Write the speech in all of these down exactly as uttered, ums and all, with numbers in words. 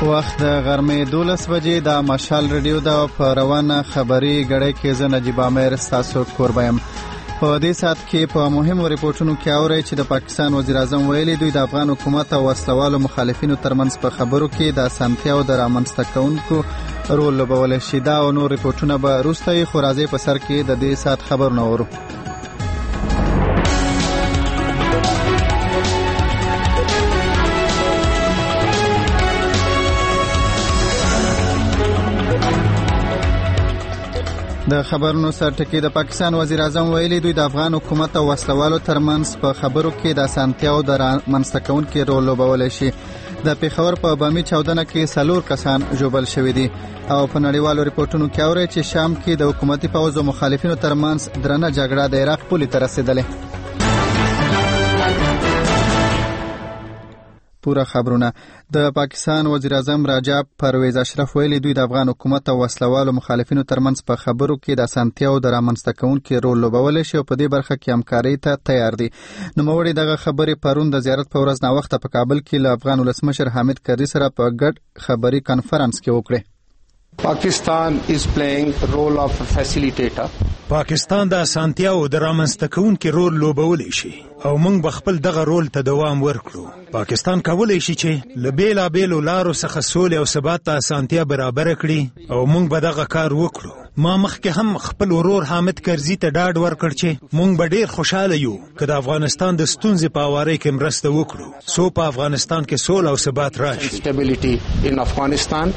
وخت د غرمې دولس بجې د مشال رادیو د په روانه خبري غړې کې زه نجیب عامر تاسو کوربایم. په دې سات کې په مهمو ریپورتونو کې اوري چې د پاکستان وزیر اعظم ویلي دوی د افغان حکومت او وسلوالو مخالفینو ترمنځ په خبرو کې د اسانتیاو د رامنځته کوونکو رول لوبولی شي. دا او نور ریپورتونه به وروسته خو راځي په سر کې د دې سات خبرونه اورو. د خبرونو سرټکی د پاکستان وزیر اعظم ویلي دوی د افغان حکومت او وسلوالو ترمنځ په خبرو کې د اسانتیاو د رامنځته کوونکو رول لوبولی شي. د پیښور په بامي چاودنه کې څلور کسان ژوبل شوي دي او په نړیوالو ریپورتونو کې اوري چې شام کې د حکومتي پوځ او مخالفینو ترمنځ درنه جګړه د عراق پولې ته رسیدلې. پورا خبرونه. د پاکستان وزیر اعظم راجب پرویز اشرف ویلي دوی د افغان حکومت او وسلوالو مخالفینو ترمنځ په خبرو کې د اسانتیاو د رامنځته کوونکو رول لوبولی شي او په دې برخه کې همکاري ته تیار دي. نوموړي دغه خبرې پرون د زیارت په ورځ ناوخته په کابل کې له افغان ولسمشر حامد کرزي سره په ګډ خبري کانفرنس کې وکړي. Pakistan is playing role of facilitator. پاکستان د اسانتیاو د رامنځته کوونکو رول لوبولی شي او موږ به خپل دغه رول ته دوام ورکړو. پاکستان کولی شي چې له بیلابیلو لارو څخه سولې او ثبات ته اسانتیا برابر کړي او موږ به دغه کار وکړو. ما مخکې هم خپل ورور حامد کرزي ته ډاډ ورکړ چې موږ به ډیر خوشاله یو که د افغانستان د ستونزې په هواري کې مرسته وکړو څو په افغانستان کې سوله او ثبات راشي. Stability in Afghanistan.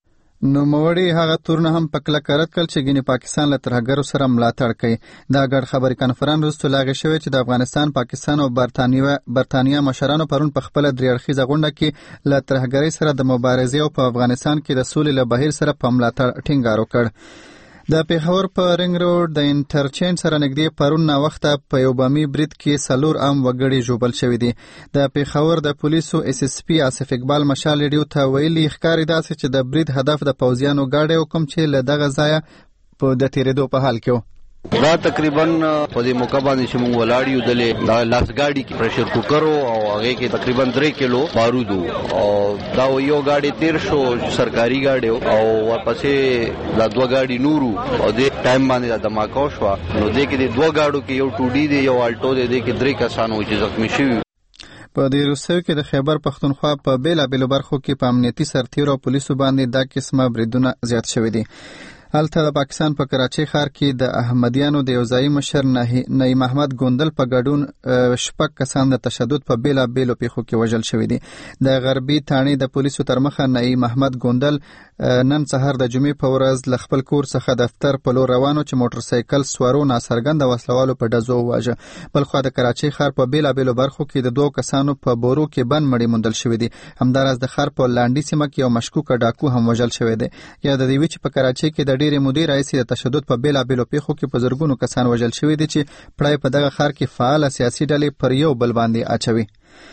نو موړي هغه تورنه هم په کلکه رد کړ چې ګینه پاکستان له ترهګرو سره ملاتړ کوي. دا ګډ خبري کانفرنس وروسته لاغې شوی چې د افغانستان، پاکستان او برتانیې برتانیا مشرانو پرون په خپل درې اړخیزه غونډه کې له ترهګرۍ سره د مبارزې او په افغانستان کې د سولې له بهیر سره په ملاتړ ټینګار وکړ. د پیښور په رنګ روډ د انټرچینج سره نږدې پرون ناوخته په یو بامي برید کې څلور عام وګړي ژوبل شوي دي. د پیښور د پولیسو اس اس پی آصف اقبال مشال ریډیو ته ویلي ښکاري داسې چې د برید هدف د پوځیانو ګاډی حکم چې له دغه ځایه په د تیرېدو په حال کې و. دا تقریبا په دې موقع باندې چې موږ ولاړ یو د لاس ګاډي کې پرشر کوکر او هغه کې تقریبا درې کیلو بارود او دا یو ګاډي تیر شو سرکاري ګاډي او ورپسې دا دوه ګاډي نورو او دې ټایم باندې دماکو شو. نو دې کې د دوه ګاډو کې یو ټوډي دی یو الټو دی دې کې درې کسان و چې زخمی شوي. په دې روسیو کې د خیبر پښتونخوا په بیلابیلو برخو کې په امنیتي سرتیرو او پولیسو باندې دا قسمه بریدونه زیات شوي دي. هلته د پاکستان په کراچۍ ښار کې د احمدیانو د یو ځایي مشر نعیم احمد ګوندل په ګډون شپږ کسان د تشدد په بیلابیلو پیښو کې وژل شوي دي. د غربي تاڼې د پولیسو تر مخه نعیم احمد ګوندل نن سهار د جمعې په ورځ له خپل کور څخه دفتر په لور روانو چې موټر سایکل سوارو ناڅرګنده وسلوالو په ډزو وواژه. بلخوا د کراچۍ ښار په بیلابیلو برخو کې د دوو کسانو په بورو کې بند مړي موندل شوي دي. همداراز د ښار په لانډي سیمه کې یو مشکوکه ډاکو هم وژل شوی دی. یا د دې وی چې په کراچۍ کې د ډېرې مودې راهیسې د تشدد په بیلابیلو پیښو کې په زرګونو کسان وژل شوي دي چې پړای په دغه ښار کې فعاله سیاسي ډلې پر یو بل باندې اچوي.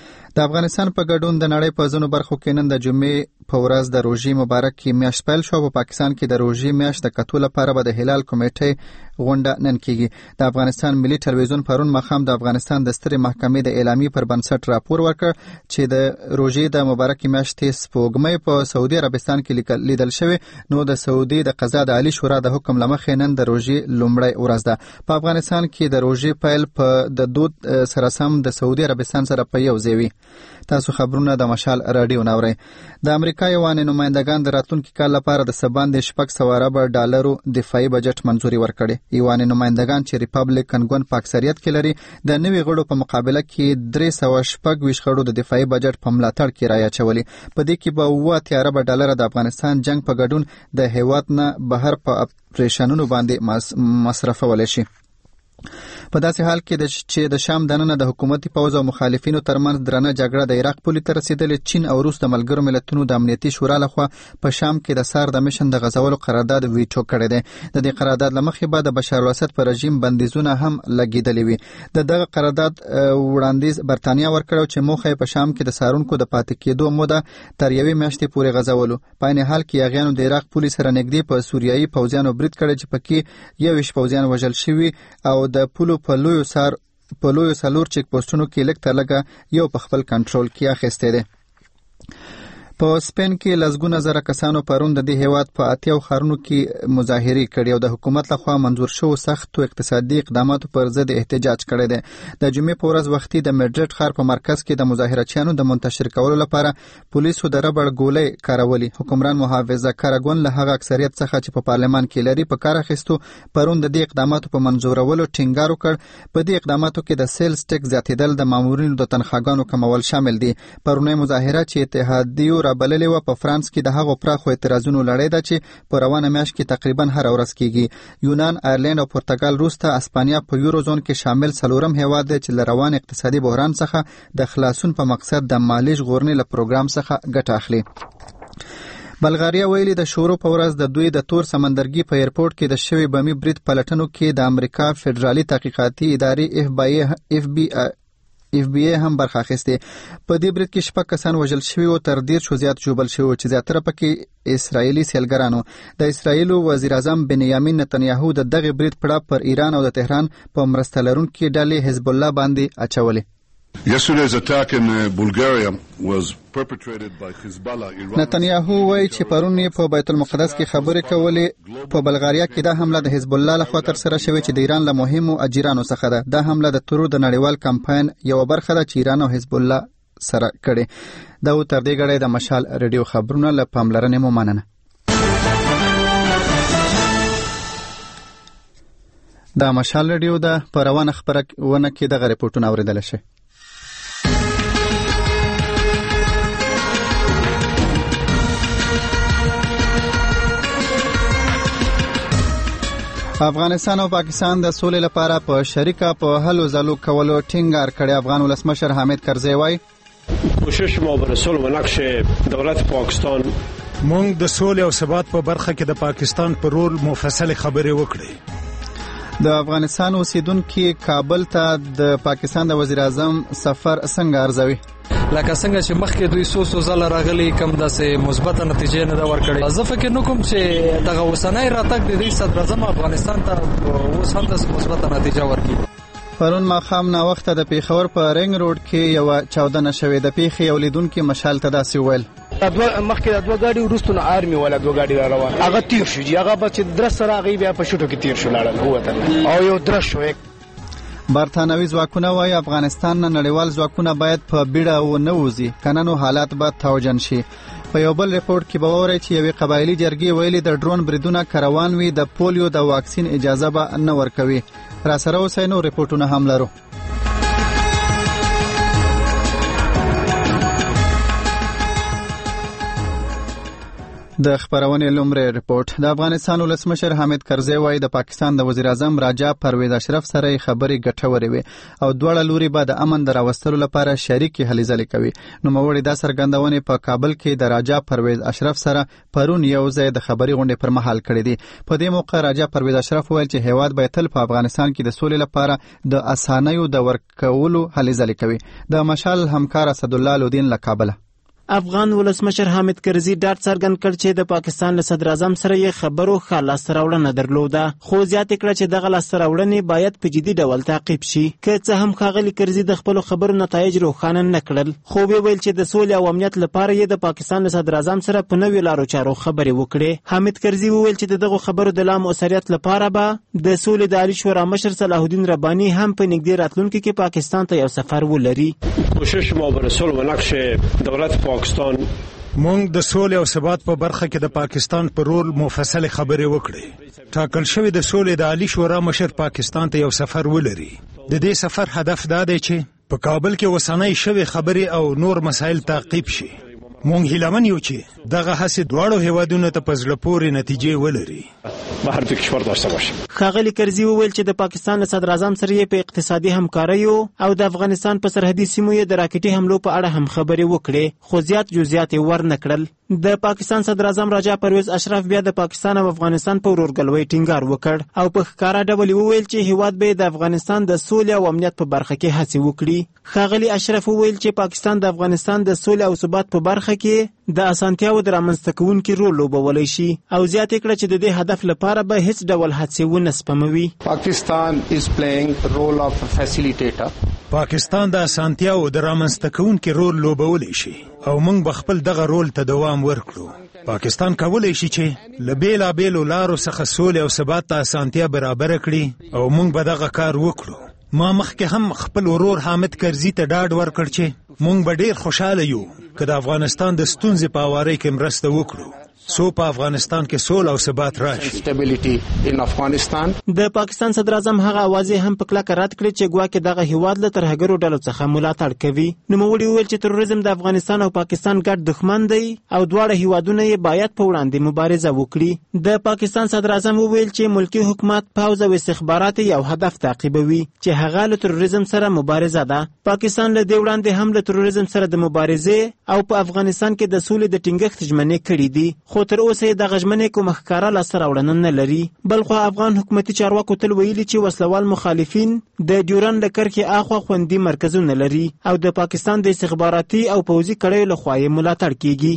د افغانستان په ګډون د نړۍ په ځینو برخو کې نن د جمعې په ورځ د روژې مبارک کې میاشت پیل شو. په پاکستان کې د روژې میاشت د کتو لپاره به د هلال کمیټې غونډه نن کیږي. د افغانستان ملي ټلویزیون پرون ماښام د افغانستان د سترې محکمې د اعلامیې پر بنسټ راپور ورکړ چې د روژې د مبارک میاشتې سپوږمۍ په سعودي عربستان کې لیدل شوی. نو د سعودي د قضا د عالی شورا د حکم لمخې نن د روژې لومړی ورځ ده. په افغانستان کې د روژې پیل په د دود سره سم د سعودي عربستان سره په یو ځای وي. تاسو خبرونه د مشال رادیو ناورئ. د امریکا یوانې نمائندگان د راتلونکي کال لپاره د څه باندې شپږ سوه اربه ډالرو دفاعي بجټ منظوري ورکړې. یوانې نمائندگان چې ریپبلیکن ګوند په اکثریت کې لري د نوي غړو په مقابله کې درې سوه شپږ ویشت غړو د دفاعي بجټ په ملاتړ کې رایه اچولې. په دې کې به اووه اتیا اربه ډالره د افغانستان جنگ په ګډون د هیواد نه بهر په اپریشنونو باندې مصرفولی شي. په داسې حال کې چې د شام دننه د حکومتي پوځ او مخالفینو ترمنځ درنه جګړه د عراق پولې ته رسیدلې، چین او روس د ملګرو ملتونو د امنیتي شورا لخوا په شام کې د سار د میشن د غزولو قرارداد ویټو کړی دی. د دې قرارداد له مخې به د بشار الاسد پر رژیم بندیزونه هم لګېدلې وي. د دغه قرارداد وړاندیز برتانیا ورکړو چې موخه یې په شام کې د سارونکو د پاتې کېدو موده تر یوې میاشتې پورې غزولو. په عین حال کې یاغیانو د عراق پولې سره نږدې په سوریایي پوځیانو برید کړی چې پکې یوویشت پوځیان وژل شوي او د پولو په لویو سار په لویو څلور چیک پوسټونو کې لږ تر لږه یو په خپل کنټرول کې اخیستی دی. په سپین کې لسګونه زره کسانو پرون د دې هیواد په اتیاو ښارونو کې مظاهرې کړې او د حکومت لخوا منظور شوو سختو اقتصادي اقداماتو پر ضد احتجاج کړی دی. د جمعې په ورځ وختي د میډرډ ښار په مرکز کې د مظاهرچیانو د منتشر کولو لپاره پولیسو د ربړ ګولۍ کارولې. حکمران محافظه کارګون له هغه اکثریت څخه چې په پارلمان کې لري په کار اخیستو پرون د دې اقداماتو په منظورولو ټینګار وکړ. په دې اقداماتو کې د سیلز ټیکس زیاتېدل، د مامورینو د تنخواګانو کمول شامل دي. پرونی مظاهره چې اتحادیو رابللې وه په فرانس کې د هغو پراخو اعتراضونو لړۍ ده چې په روانه میاشت کې تقریبا هره ورځ کیږي. یونان، آیرلینډ او پرتګال وروسته اسپانیا په یوروزون کې شامل څلورم هیواد دی چې له روان اقتصادي بحران څخه د خلاصون په مقصد د مالي ژغورنې له پروګرام څخه ګټه اخلي. بلغاریا ویلي د شورو په ورځ د دوی د تور سمندرګي په ایرپورټ کې د شوي بمي برید پلټنو کې د امریکا فدرالي تحقیقاتي ادارې اف بی ای اف بی ای هم برخه اخیستې. په دې برید کې شپږ کسان وژل شوي او تر دېرشو زیات ژوبل شوي چې زیاتره پکې اسرائیلي سیلګرانو. د اسرائیلو وزیر اعظم بنیامین نتنیاهو د دغه برید پړه پر ایران او د تهران په مرسته لرونکي ډلې حزب الله باندې اچولې. Yesterday's attack in uh, Bulgaria was perpetrated by Hezbollah. نتنیاهو وایي چې پرون یې په بیت المقدس کې خبرې کولې. په بلغاریا کې دا حمله د حزب الله لخوا ترسره شوې چې د ایران له مهمو اجیرانو څخه ده. دا حمله د ترور د نړیوال کمپاین یوه برخه ده چې ایران او حزب الله سره کړې. دا و تر دې غړی د مشال ریډیو خبرونه له پاملرنې مو مننه. دا مشال ریډیو ده. په روانه خبرونه کې دغه ریپورټونه اوریدلی شئ. افغانستان او پاکستان د سولې لپاره په شریکه په هلو ځلو کولو ټینګار کړی. افغان ولسمشر حامد کرزی وایي کوشش ما بر صلح و نقش دولت پاکستان مونږ د سولې او ثبات په برخه کې د پاکستان پر رول مفصل خبرې وکړې. د افغانستان اوسیدونکي کابل ته د پاکستان د وزیر اعظم سفر څنګه ارزوي؟ لکه څنګه چې مخکې دوی څو څو ځله راغلي کوم داسې مثبته نتیجې نه ده ورکړې. زه فکر نه کوم چې دغه اوسنی راتګ د دوی صدر اعظم افغانستان ته اوس هم داسې مثبته نتیجه ورکړي. پرون ماښام ناوخته د پیښور په رنګ روډ کې یوه چاودنه شوې. د پیښې یو لیدونکي مشال ته داسې وویل مخکې د دوه ګاډي وروسته نه آرمي والا دوه ګاډي را روان هغه تیر شو چې هغه به چې درس سره هغوی بیا په شوټو کې تیر شو لاړل ووتل او یو درس شو. برتانوي ځواکونه وایي افغانستان نه نړیوال ځواکونه باید په بیړه ونه وځي کنه نو حالات به توجن شي. په یو بل ریپورټ کې به واورئ چې یوې قبایلي جرګې ویلي د ډرون بریدونه که روان وي د پولیو د واکسین اجازه به نه ورکوي. را سره اوسئ نو ریپورټونه هم لرو. د خبرونې لومړی ریپورټ. د افغانستان ولسمشر حامد کرزی وایي د پاکستان د وزیر اعظم راجا پرویز اشرف سره خبرې ګټورې وي او دواړه لوري به د امن د راوستلو لپاره شریکې هلې ځلې کوي. نوموړي دا څرګندونې په کابل کې د راجا پرویز اشرف سره پرون یو ځای د خبري غونډې پر مهال کړې دي. په دې موقع راجا پرویز اشرف ویل چې هیواد به تل په افغانستان کې د سولې لپاره د اسانیو د ورکولو هلې ځلې کوي. د مشال همکار اسدالله لودین له کابل. افغان ولسمشر حامد کرزي ډاډ څرګند کړ چې د پاکستان له صدر اعظم سره یې خبرو ښه لاسته راوړنه درلوده، خو زیاته کړه چې دغه لاسته راوړنې باید په جدي ډول تعقیب شي. که څه هم ښاغلي کرزي د خپلو خبرو نتایج روښانه نه کړل، خو ویل چې د سولې او امنیت لپاره یې د پاکستان له صدر اعظم سره په نوې لارو چارو خبرې وکړې. حامد کرزي وویل چې دغه خبرو د لا مؤثریت لپاره به د سولې د عالی شورا مشر صلاح الدین رباني هم په نږدې راتلونکي کې پاکستان ته یو سفر ولري. کوشش ما بر صلح و نقش دولت پاکستان مونږ د سولې او ثبات په برخه کې د پاکستان پر رول مفصل خبرې وکړې. ټاکل شوی د سولې د عالی شورا مشر پاکستان ته یو سفر ولري. د دې سفر هدف دا دی چې په کابل کې وسانۍ شوی خبرې او نور مسایل تعقیب شي. مونږ هیلمن یو چې دغه هڅې دواړو هیوادونو ته په زړه پورې نتیجې ولري. بهر د کشور داشته باشه. ښاغلي کرزي وویل چې د پاکستان له صدر اعظم سره یې په اقتصادي همکاریو او د افغانستان په سرحدي سیمو یې د راکټي حملو په اړه هم خبرې وکړې، خو زیات جزئیات یې ورنه کړل. د پاکستان صدر اعظم راجا پرویز اشرف بیا د پاکستان او افغانستان په ورورګلوۍ ټینګار وکړ او په ښکارا ډول وویل چې هیواد به د افغانستان د سولې او امنیت په برخه کې هڅې وکړي. ښاغلي اشرف وویل چې پاکستان د افغانستان د سولې او ثبات په برخه کې د اسانتیاو د رامنځته کوونکي رول لوبولی شي او زیاته کړه چې د دې هدف لپاره به هیڅ ډول هڅې ونه سپموي. پاکستان is playing role of facilitator. پاکستان د اسانتیاو د رامنځته کوونکي رول لوبولی شي او موږ به خپل دغه رول ته دوام ورکړو. پاکستان کولی شي چې له بېلابېلو لارو څخه سولې او ثبات ته اسانتیا برابره کړي او موږ به دغه کار وکړو. ما مخکې هم خپل ورور حامد کرزي ته ډاډ ورکړ چې موږ به ډېر خوشحاله یو که د افغانستان د ستونزې په هوارۍ کې مرسته وکړو سو په افغانستان کې سوله او ثبات راشي. د پاکستان صدر اعظم هغه اوازې هم په کلکه رد کړې چې ګواکې دغه هیواد له ترهګرو ډلو څخه ملاتړ کوي. نوموړي وویل چې تروریزم د افغانستان او پاکستان ګډ دښمن دی او دواړه هیوادونه یې باید په وړاندې مبارزه وکړي. د پاکستان صدر اعظم وویل چې ملکی حکومت پوځ او استخبارات یو هدف تعقیبوي چې هغه له تروریزم سره مبارزه ده. پاکستان له دې وړاندې هم له تروریزم سره د مبارزې او په افغانستان کې د سولې د ټینګښت ژمنې کړې دي، خو تر اوسه یې دغه ژمنې کومه ښکاره لاسته راوړنه نه لري. بلخو افغان حکومتي چارواکو تل ویلي چې وسلوال مخالفین د ډیورنډ له کرښې اخوا خوندي مرکزونه لري او د پاکستان د استخباراتي او پوځي کړیو لخوا یې ملاتړ کیږي.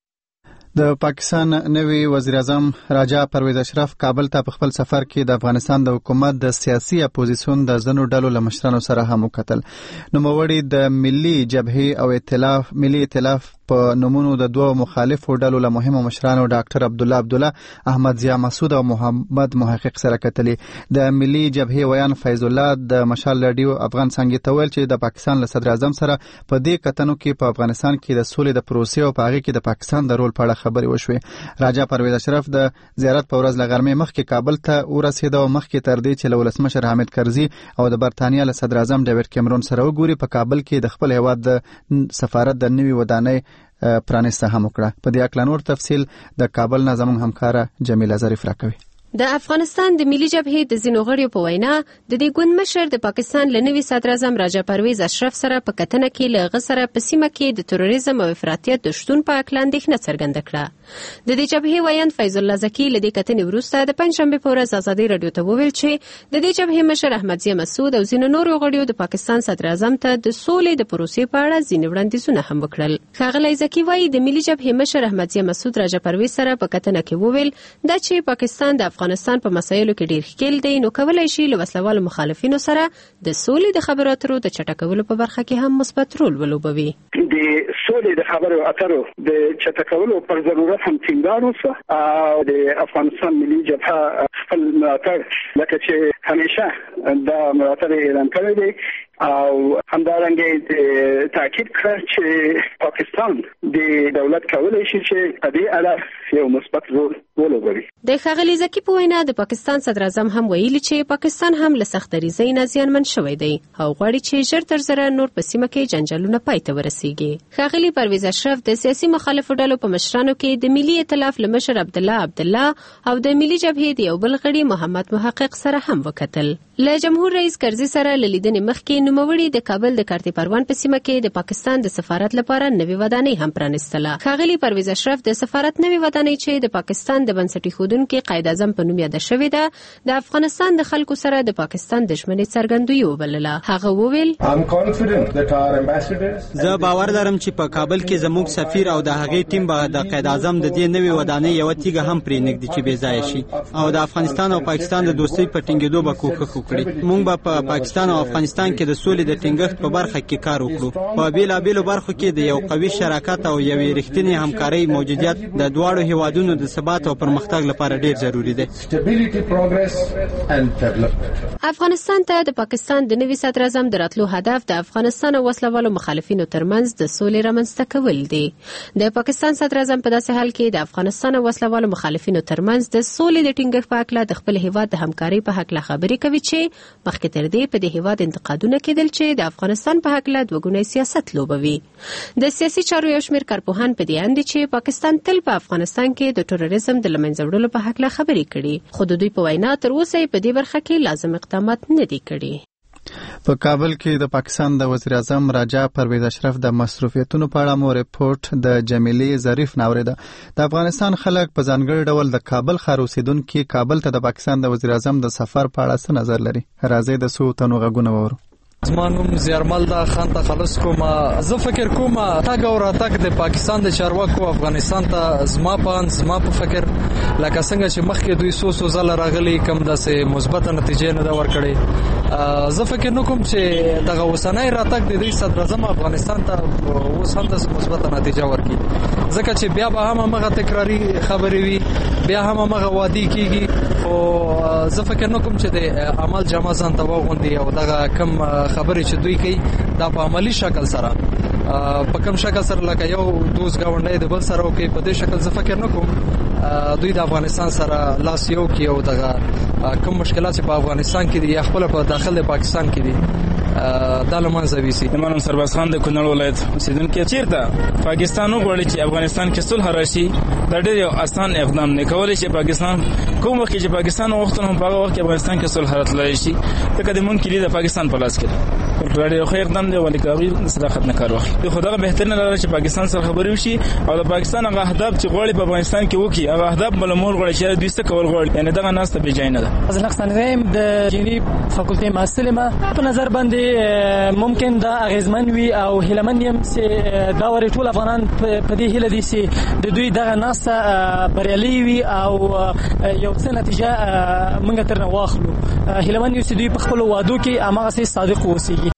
د پاکستان نوی وزیر اعظم راجا پرویز اشرف کابل ته په خپل سفر کې د افغانستان د حکومت د سیاسي اپوزیسیون د ځینو ډلو له مشرانو سره هم وکتل. نوموړي د ملي جبهې او ائتلاف ملي ائتلاف په نومونو د دوه مخالفو ډلو له مهمو مشرانو ډاکټر عبدالله عبدالله، احمد ضیا مسعود او محمد محقق سره کتلي. د ملي جبهې ویان فیض الله د مشال رادیو افغان څنګه ته ویل چې د پاکستان له صدر اعظم سره په دې کتنو کې په افغانستان کې د سولې د پروسې او په هغه کې د پاکستان د رول په اړه خبرې وشوې. راجا پرویز اشرف د زیارت په ورځ له غرمې مخکې کابل ته ورسېد او مخکې تر دې چې له ولسمشر حامد کرزي او د برتانیا له صدر اعظم ډیوډ کیمرون سره وګوري، په کابل کې د خپل هیواد د سفارت د نوي ودانۍ پرانیسته هم وکړه. په دې اړه نور تفصیل د کابل نه زموږ همکاره جمیله ظریف راکوي. د افغانستان د ملي جبهې د ځینو غړیو په وینا د دې ګوند مشر د پاکستان له نوي صدر اعظم راجا پرویز اشرف سره په کتنه کې له هغه سره په سیمه کې د تروریزم او افراطیت د شتون په اړه اندېښنه څرګنده کړه. د دې جبهې ویان فیض الله زکي له دې کتنې وروسته د پنجشنبې په ورځ ازادي رادیو ته وویل چې د دې جبهې مشر احمد ضیا مسعود او ځینو نورو غړیو د پاکستان صدر اعظم ته د سولې د پروسې په اړه ځینې وړاندیزونه هم وکړل. ښاغلی زکي وایي د ملي جبهې مشر احمد ضیا مسعود راجا پرویز سره په کتنه کې وویل دا چې پاکستان د افغانستان په مسایلو کې ډیر ښکیل دی، نو کولای شي له وسلوالو مخالفینو سره د سولې د خبرو اترو د چټکولو په برخه کې هم مثبت رول ولوبوي. د سولې د خبرو اترو د چټکولو پر ضرورت هم ټینګار وشو او د افغانستان ملي جبهه خپل ملاتړ لکه چې همیشه د ملاتړ اعلان کړی دی او همدارنګه تاکید کړ چې پاکستان د دولت کولای شي چې په دې اړه یو مثبت رول ولوبوي. د ښاغلي زکي په وینا د پاکستان صدر اعظم هم ویلي چې پاکستان هم له سختدریزۍ نه زیانمن شوی دی او غواړي چې ژر تر ژره نور په سیمه کې جنجالونه پای ته ورسیږي. ښاغلي پرویز اشرف د سیاسي مخالفو ډلو په مشرانو کې د ملي ائتلاف له مشر عبدالله عبدالله او د ملي جبهې د یو بل غړي محمد محقق سره هم وکتل. له جمهور رئیس کرزي سره له لیدنې مخکې نوموړي د کابل د کارتي پروان په سیمه کې د پاکستان د سفارت لپاره نوې ودانۍ هم پرانیستله. ښاغلي پرویز اشرف د سفارت نوې ودانۍ چې د پاکستان د بنسټ ایښودونکي قائد اعظم په نوم یاده شوې ده د افغانستان د خلکو سره د پاکستان د ژمنې څرګندوي وبلله. هغه وویل زه باور لرم چې په کابل کې زموږ سفیر او د هغې ټیم به د قائد اعظم د دې نوې ودانۍ یوه تیږه هم پرې نږدي چې بې ځایه شي او د افغانستان او پاکستان د دوستۍ په ټینګېدو به کوښښ وکړي. موږ به په پاکستان او افغانستان کې د سولې د ټینګښت په برخه کې کار وکړو. په بیلابیلو برخو کې د یو قوي شراکت او یوې رښتینې همکارۍ موجودیت د دواړو هیوادونو د ثبات او پرمختګ لپاره ډیر ضروری دی. افغانستان ته د پاکستان د نوي صدر اعظم د راتلو هدف د افغانستان او وسلوالو مخالفینو ترمنځ د سولې رامنځته کول دي. د پاکستان صدر اعظم په داسې حال کې د افغانستان او وسلوالو مخالفینو ترمنځ د سولې د ټینګښت په اړه د خپل هیواد د همکارۍ په حق له خبرې کوي چې مخکې تر دې په دې هیواد انتقادونه کېدل چې د افغانستان په حق له دوګونی سیاست لوبوي. د سیاسي چارو یو شمېر کارپوهان په دې اند چې پاکستان تل په افغانستان کې د تروریزم د له منځه وړلو په حق له خبرې کړي، خو د دوی په وینا تر اوسه په دې برخه کې لازم اقدامات نه دي کړي. په کابل کې د پاکستان د وزیر اعظم راجا پرویز اشرف د مصروفیتونو په اړه مو ریپورت د جمیلې ظریف ناوریده. د افغانستان خلک په ځانګړي ډول د کابل ښار اوسیدونکي کابل ته د پاکستان د وزیر اعظم د سفر په اړه څه نظر لري؟ راځئ د څو تنو غږونه واورو. زمانوم زیارمل دا خان ته خلاص کوم. زه فکر کوم تاګ او راتګ د پاکستان د چارواکو افغانستان ته زما په زما په فکر لکه څنګه چې مخکې دوی سو سو زل راغلي کم داسې مثبت نتیجې نه دا ورکړي. زه فکر نکوم چې دغه وسنۍ راتګ د دوی صدر اعظم افغانستان ته اوس هم داسې مثبت نتیجه ورکړي، ځکه چې بیا به هم هغه تکراری خبرې وي، بیا هم هغه وادي کیږي. او زه فکر نکوم چې د عمل جامه ځان ته وغوندي او دغه کم خبرې چې دوی کوي دا په عملی شکل سره په کوم شکل سره لکه یو دوز گاونډي د بل سره او کې په دې شکل زه فکر نکوم دوی د افغانستان سره لاس یو کې او دغه کوم مشکلات په افغانستان کې دي یا خپل په داخله پاکستان کې دي دا لمانځه ویسي. منم سرباز خان د کونړ ولایت اوسیدونکو چیرته پاکستان وغواړي چې افغانستان کې صلح راشي دا ډېر یو آسان اقدام نه کولی چې پاکستان کوم وخت چې پاکستان وختونه هم په هغه وخت کې افغانستان کې صلح راتللی شي ځکه د مونږ کلي د پاکستان په لاس کې ده. ډېر ښه اقدام دی ولې کوي د صداقت نه کار واخلي. خو دغه بهترینه لاره چې پاکستان سره خبرې وشي او د پاکستان هغه اهداف چې غواړي په افغانستان کې وکړي هغه اهداف بل مور غواړي چې دوی څه کول غواړي، یعنی دغه ناس ته بجای نه ده. از نقصان ریم د جنوب فاکولټي محصل ما په نظر باندې ممکن دا اغیزمن وي او هیلمن یم چې دا ور ټول افغانان په دې هیله دي چې د دوی دغه ناس بریالي وي او یو څه نتیجه موږ ترنه واخلو. هیلمن یو چې دوی په خپل وعدو کې امغه صادق اوسېږي.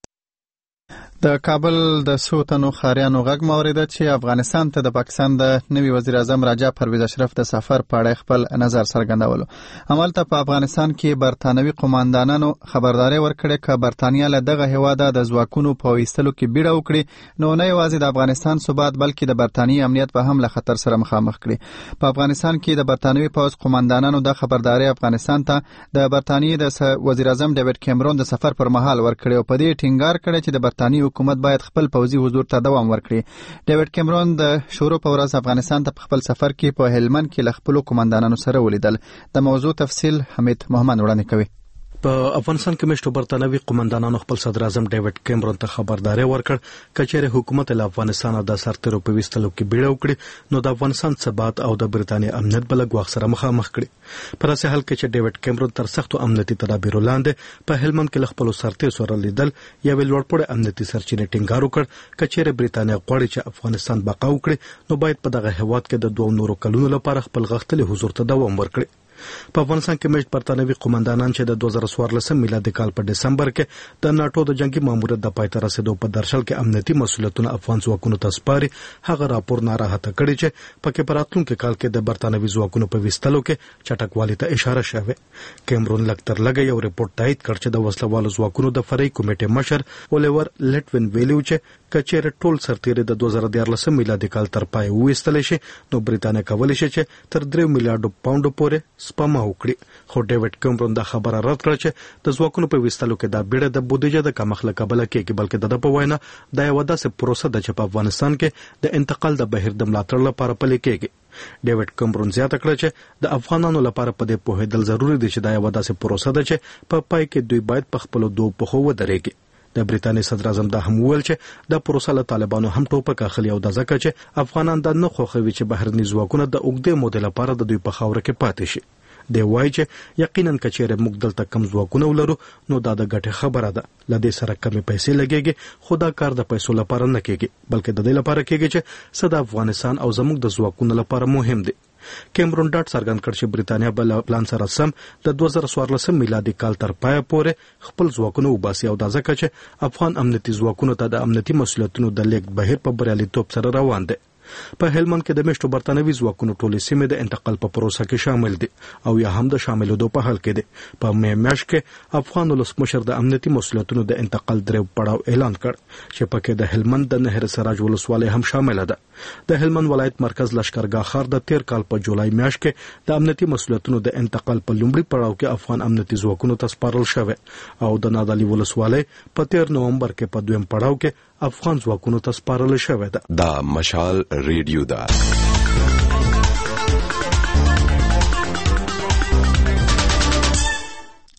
د کابل د سوتنو خاریانو غږ موریده چې افغانستان ته د پاکستان د نوي وزیر اعظم راجا پرویز اشرف د سفر په اړه خپل نظر څرګندولو. عملته په افغانستان کې برتانوي قوماندانانو خبرداري ورکړه چې برتانیا له دغه هواده د ځواکونو په ویستلو کې بیړه وکړي نو نه یوازې د افغانستان ثبات بلکې د برتانیې امنیت به هم له خطر سره مخامخ کړي. په افغانستان کې د برتانوي پوځ قوماندانانو د خبرداري افغانستان ته د برتانیې د وزیر اعظم ډیوډ کیمرون د سفر پر مهال ورکړي او په دې ټینګار کړي چې د برتانیې حکومت باید خپل پوځي حضور ته دوام ورکړي. ډیوډ کیمرون د شروع په ورځ افغانستان ته په خپل سفر کې په هلمند کې له خپل قوماندانانو سره ولیدل. د موضوع تفصیل حمید محمد وړاندې کوي. په افغانستان کې مشتو برتانوي قوماندانانو خپل صدر اعظم ډیوډ کیمرون ته خبرداري ورکړ کچېره حکومت له افغانستان د سرتیرو په ویستلو کې بیړه وکړي نو د افغانستان ثبات او د برتانیې امنیت بل غوښ سره مخامخ کړي. پر اساس حل کې چې ډیوډ کیمرون تر سختو امنیتي تدابیرو لاندې په هلمند کې خپل سرتیرو سره لیدل یا ویل ورپړې امنیتي سرچینې ټینګار وکړ کچېره برتانیې غواړي چې افغانستان بقا وکړي نو باید په دغه هواد کې د دوه نورو کلونو لپاره خپل غختلي حضور ته دوام ورکړي. په افغانستان کې مشت برتانوي قوماندانان چې د دوه زره څوارلسم میلادي کال په دسمبر کې د ناتو د جنگي ماموریت د پای ته رسیدو په درشل کې امنیتي مسولیتونه افغان ځواکونو ته سپاري هغه راپور ناراحته کړی چې پکې په راتلونکي کال کې د برتانوي ځواکونو په ویستلو کې چټکوالي ته اشاره شوه. کیمرون لکتر لګي یو ریپورت تایید کړ چې د وسلوالو ځواکونو د فرعي کمیټې مشر الیور لټوین ویلو چې کچېره ټول سرتیري د دوه زره دیارلسم میلادي کال تر پای وېستل شي نو برتانیا کولی شي چې تر درې میلیارډ پاونډ پورې سپما وکړي. خو ډیوډ کیمرون دا خبره رد کړه چې د ځواکونو په ویستلو کې دا بیړه د بودیجه د کمښت له کبله کېږي بلکې د په وینا دا یو داسې پروسه ده چې په افغانستان کې د انتقال د بهیر د ملاتړ لپاره پلي کېږي. ډیوډ کیمرون زیاته کړه چې د افغانانو لپاره په دې پوهېدل ضروري دي چې دا یو داسې پروسه ده چې په پای کې دوی باید په خپل دوه پښو ودرېږي. د بریتانیې صدر اعظم دا هم ویل چې د پروسه له طالبانو هم ټوپک اخلي او د ځکه چې افغانان د نه خوښوي چې بهرني ځواکونه د اوږدې مودې لپاره د دوی په خاوره کې پاتې شي. دی وایي چې یقینا کچېره موږ دلته کم ځواکونه ولرو نو دا د ګټې خبره ده. لدې سره کمې پیسې لګيږي خو دا کار د پیسو لپاره نه کېږي بلکې د دې لپاره کېږي چې څه د افغانستان او زموږ د ځواکونو لپاره مهم دي. کیمرون ډاټ څرګند کړ چې برتانیا بل پلان سره سم د دوه زره څوارلسم میلادي کال تر پای پورې خپل ځواکونه وباسي او دا ځکه چې افغان امنیتي ځواکونو ته د امنیتي مسولیتونو د لیږد بهیر په بریالیتوب سره روان دي. په هلمند کې د مشتو برتانوي ځواکونو ټولې سیمې د انتقال په پروسه کې شامل دي او یا هم د شاملېدو په حال کې دي. په مې میاشت کې افغان ولسمشر د امنیتي مسولیتونو د انتقال درې پړاو اعلان کړ چې پکې د هلمند د نهر سراج ولسوالۍ هم شامل ده. د هلمند ولایت مرکز لشکرګاه ښار د تیر کال په جولای میاشت کې د امنیتي مسولیتونو د انتقال په لومړي پړاو کې افغان امنیتي ځواکونو ته سپارل شوی او د نادعلي ولسوالۍ په تیر نومبر کې په دویم پړاو کې افغان ځواکونو ته سپارل شوی ده. دا مشال ریډیو ده.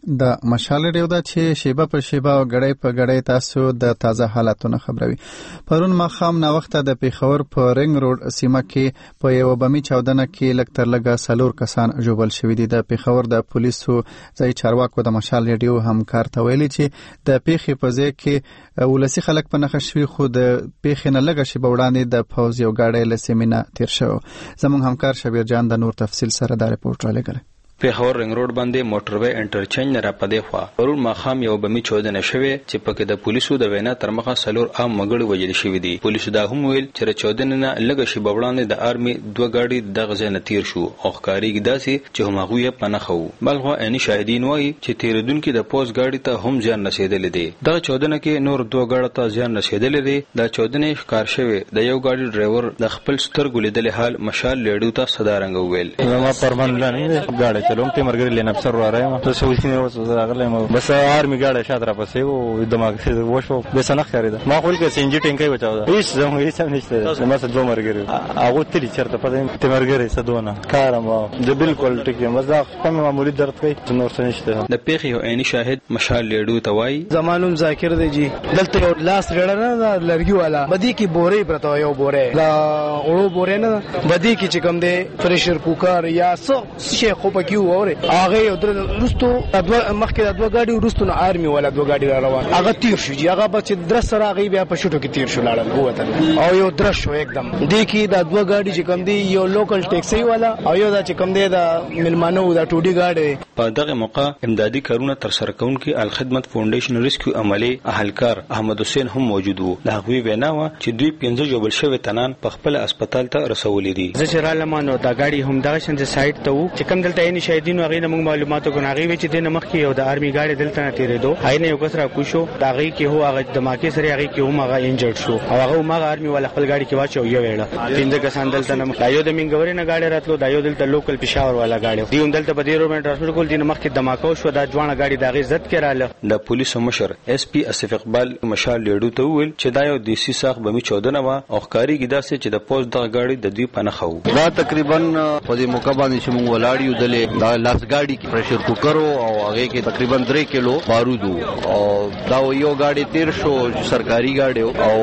د مشال ریډیو دا چې شیبه په شیبه او غړې په غړې تاسو د تازه حالاتونو خبروي. پرون ماخام نا وخت د پیښور په رنګ روډ سیمه کې په یو بمي چاودنه کې لکتر لګا سلور کسان جوړل شوې دي. د پیښور د پولیسو ځای چارواکو د مشال ریډیو همکار ته ویلي چې د پیښې په ځای کې ولسی خلک په نخښ شوي، خو د پیښې نه لږه شیبه وړاندې د پوز یو غاډې له سیمینه تیر شو. زموږ همکار شبیر جان د نور تفصیل سره دا رپورټ را لګل. پیښور رنګ روډ باندې موټروي انټرچینج نه را پدې خوا پرون ماخام یو بمي چودنه شوه چې پکې د پولیسو د وینا تر مخه سلور عام مګړي وجل شوې دي. پولیسو دا هم ویل چې چودنه نه لږه شی بوړاندې د آرمي دوه گاډي د غزه نه تیر شو او ښکاریږي داسې چې همغه یې پنهخو. بلغه اني شاهدین وایي چې تیردونکو د پوز گاډي ته هم ځان رسیدل دي. دا چودنه کې نور دوه گاډه ته ځان رسیدل دي. دا چودنه ښکار شوه د یو گاډي ډرایور د خپل سترګو لیدل حال مشال لیډو ته صدارنګ ویل. ما پرمن نه گاډي چلوم ته مرګ افسر را رایم ته سوچینه وسه راغلم بس آرمی گاډه شاته را پسې و دماغ څه وشو به سنخ خریده ما خپل کې سنجي ټینګي بچاو هیڅ زموږ هیڅ نشته. ما سره دوه مرګري هغه تلی چرته پدې ته مرګري سدونه کارم د بالکل ټکی مزه کوم معمولی درد کوي نور څه نشته. د پیښې یو عیني شاهد مشال لیډو توای زمانوم ذاکر دی جی دلته یو لاس رړنه لرګي والا بدی کی بورې پرته یو بورې لا اورو بورې نه بدی کی چې کوم دی پرشر کوکر یا څه شي خو پکې وره هغه یو در رستو ادو مخکې د دوه گاډي ورستو نه آرمي ولا دوه گاډي را روان هغه تیر شو چې هغه بچ در سره هغه بیا په شټو کې تیر شو لاړل وته او یو در شو एकदम دې کې د دوه گاډي چې کوم دی یو لوکل ټیکسي والا او یو دا چې کوم دی د ملمانو د ټوډي گاډي. په دغه موقع امدادي کارونه تر سره کوونکي الخدمت فاونډیشن ریسکیو عملی اهلکار احمد حسین هم موجود وو. دا غوي وینا و چې دوی پنځه جوړل شوی تنان په خپل هسپتال ته رسولې دي. زه چې را لمانو دا گاډي هم دغه شند سایت ته وو چې کوم دلته یې شاهدینو هغه موږ معلوماتو غناغي وی چې د نمخ کې یو د آرمي گاډي دلته نه تیرېدو هاي نه یو کس را کوشو دا غي کې هو هغه د ماکي سره هغه کې هم هغه انجرډ شو او هغه ما آرمي ولا خپل گاډي کې واچو یو ویړه پنځه کسان دلته نه دایو د منګوري نه گاډي راتلو دایو دلته لوکل پېښور والا گاډي دی هم دلته په ډیرو منټ هسپتال کول د نمخ کې دماکو شو دا ځوانه گاډي د غي عزت کې رااله. د پولیسو مشر اس پی اسف اقبال مشال لیډو ته ویل چې دا یو دیسي ساخ بمي چودنه وا او ښکاری ګدا سه چې د پوز د گاډي د دوی پنه خو دا تقریبا په دې موقع باندې چې مونږ ولاړیو دلې دا لاس گاډي کې پرشر کوکر او هغه کې تقریبا درې کیلو بارود او دا یو گاډي تیر شو سرکاري گاډي او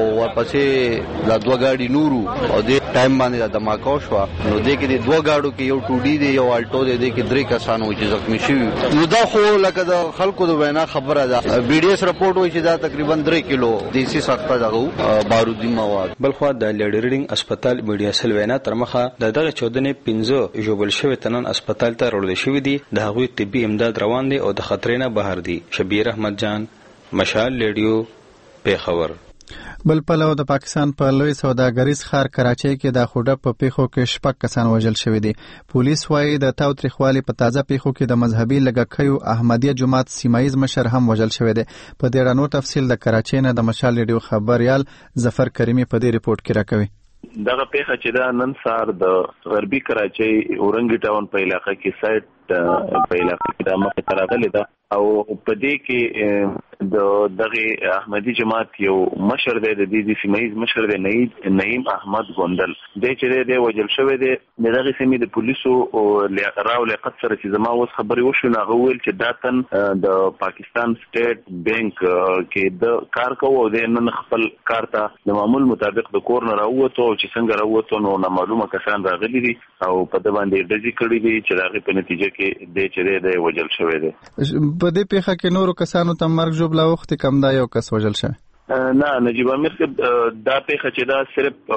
ورپسې دا دوه گاډي نورو او دې ټایم باندې د دماکو شو نو دې کې د دوه گاډو کې یو ټوډي دی یو الټو دی دې کې درې کسان و چې زخمی شوي. نو دا خو لکه د خلکو د وینا خبره ده. بي ډي اس رپورټ وایي چې دا تقریبا درې کیلو دیسي سخته دغه بارودي مواد. بلخو د لیډ ریډینګ هسپتال میډیا سل وینا تر مخه د دغه چودنې پنځه جوړل شوی تنن هسپتال ته وړل شوی دي. د هغوی طبي امداد روان دي او د خطرې نه بهر دي. شبیر احمد جان مشال لیډیو پیښور. بل پلو د پاکستان په لوی سوداګریز ښار کراچۍ کې د خوډه په پیښو کې شپږ کسان وژل شوي دي. پولیس وايي د تاوتریخوالي په تازه پیښو کې د مذهبي لږکیو احمدیه جماعت سیمایز مشر هم وژل شوی دی. په دې اړه نور تفصیل د کراچۍ نه د مشال لیډیو خبريال ظفر کریمي په دې ریپورت کې راکوي. دغه پیښه چې دا نن سهار د غربي کراچۍ اورنګي ټاون په علاقه کې سایت په علاقه کې د مخه تراغلې ده او په دې کې د دغه احمدي جماعت یو مشر دی د دې سیمایز مشر دی نعیم احمد ګوندل د چې د وجل شوی دی دغه سیمې د پولیسو او راو لیاقت سره چې زما اوس خبري وشو نه غوول چې دا تن د پاکستان سټیټ بانک کې د کار کوو او د نن خپل کار ته د معمول مطابق د کور نه راووتو چې څنګه راووتو نو معلومه کسان راغلي دي او په د باندې ډزې کړې دي چې دغه په نتیجه کې د چې د وجل شوی دی. په دې پیښه کې نورو کسانو ته مرګ ژوبله وخت کم دا یو کس وژل شوی. نه نجیب امیر دا پیښه چې دا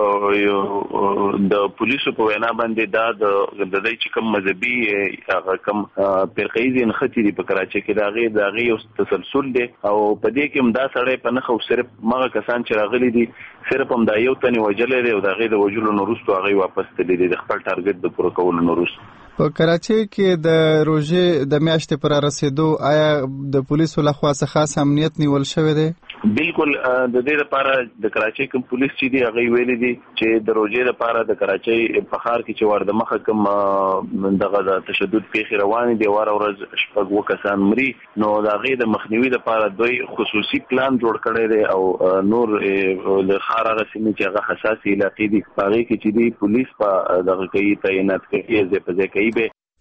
صرف د پولیسو په وینا باندې دا د د دې چې کوم مذهبي هغه کوم فرقې نختی دی په کراچۍ کې دا غي دا غي یو تسلسل دی او په دې کې هم دا سړی په نخو صرف مغه کسان چې راغلي دي صرف هم دا یو تنه وجلې دی او دا غي د وجلو نورستو هغه واپس تللی دی د خپل ټارګټ د پوره کولو نورست. په کراچۍ کې د روزې د میاشتې پر رسیدو آیا د پولیسو لخوا څخه خاص امنیت نیول شوی دی؟ بالکل د دې لپاره د کراچۍ کوم پولیس چې دی هغه ویلي دي چې د روزې لپاره د کراچۍ په ښار کې چې ورده مخه کوم دغه د تشدد پیښې روان دي ور ورځ شپږ وکسان مري نو دا غي د مخنیوي لپاره دوی خصوصي پلان جوړ کړی دی او نور د ښار هغه سیمې چې هغه حساسي علاقې دي هغه کې چې دی پولیس په دغه کې تعینات کوي ځکه په ځکه به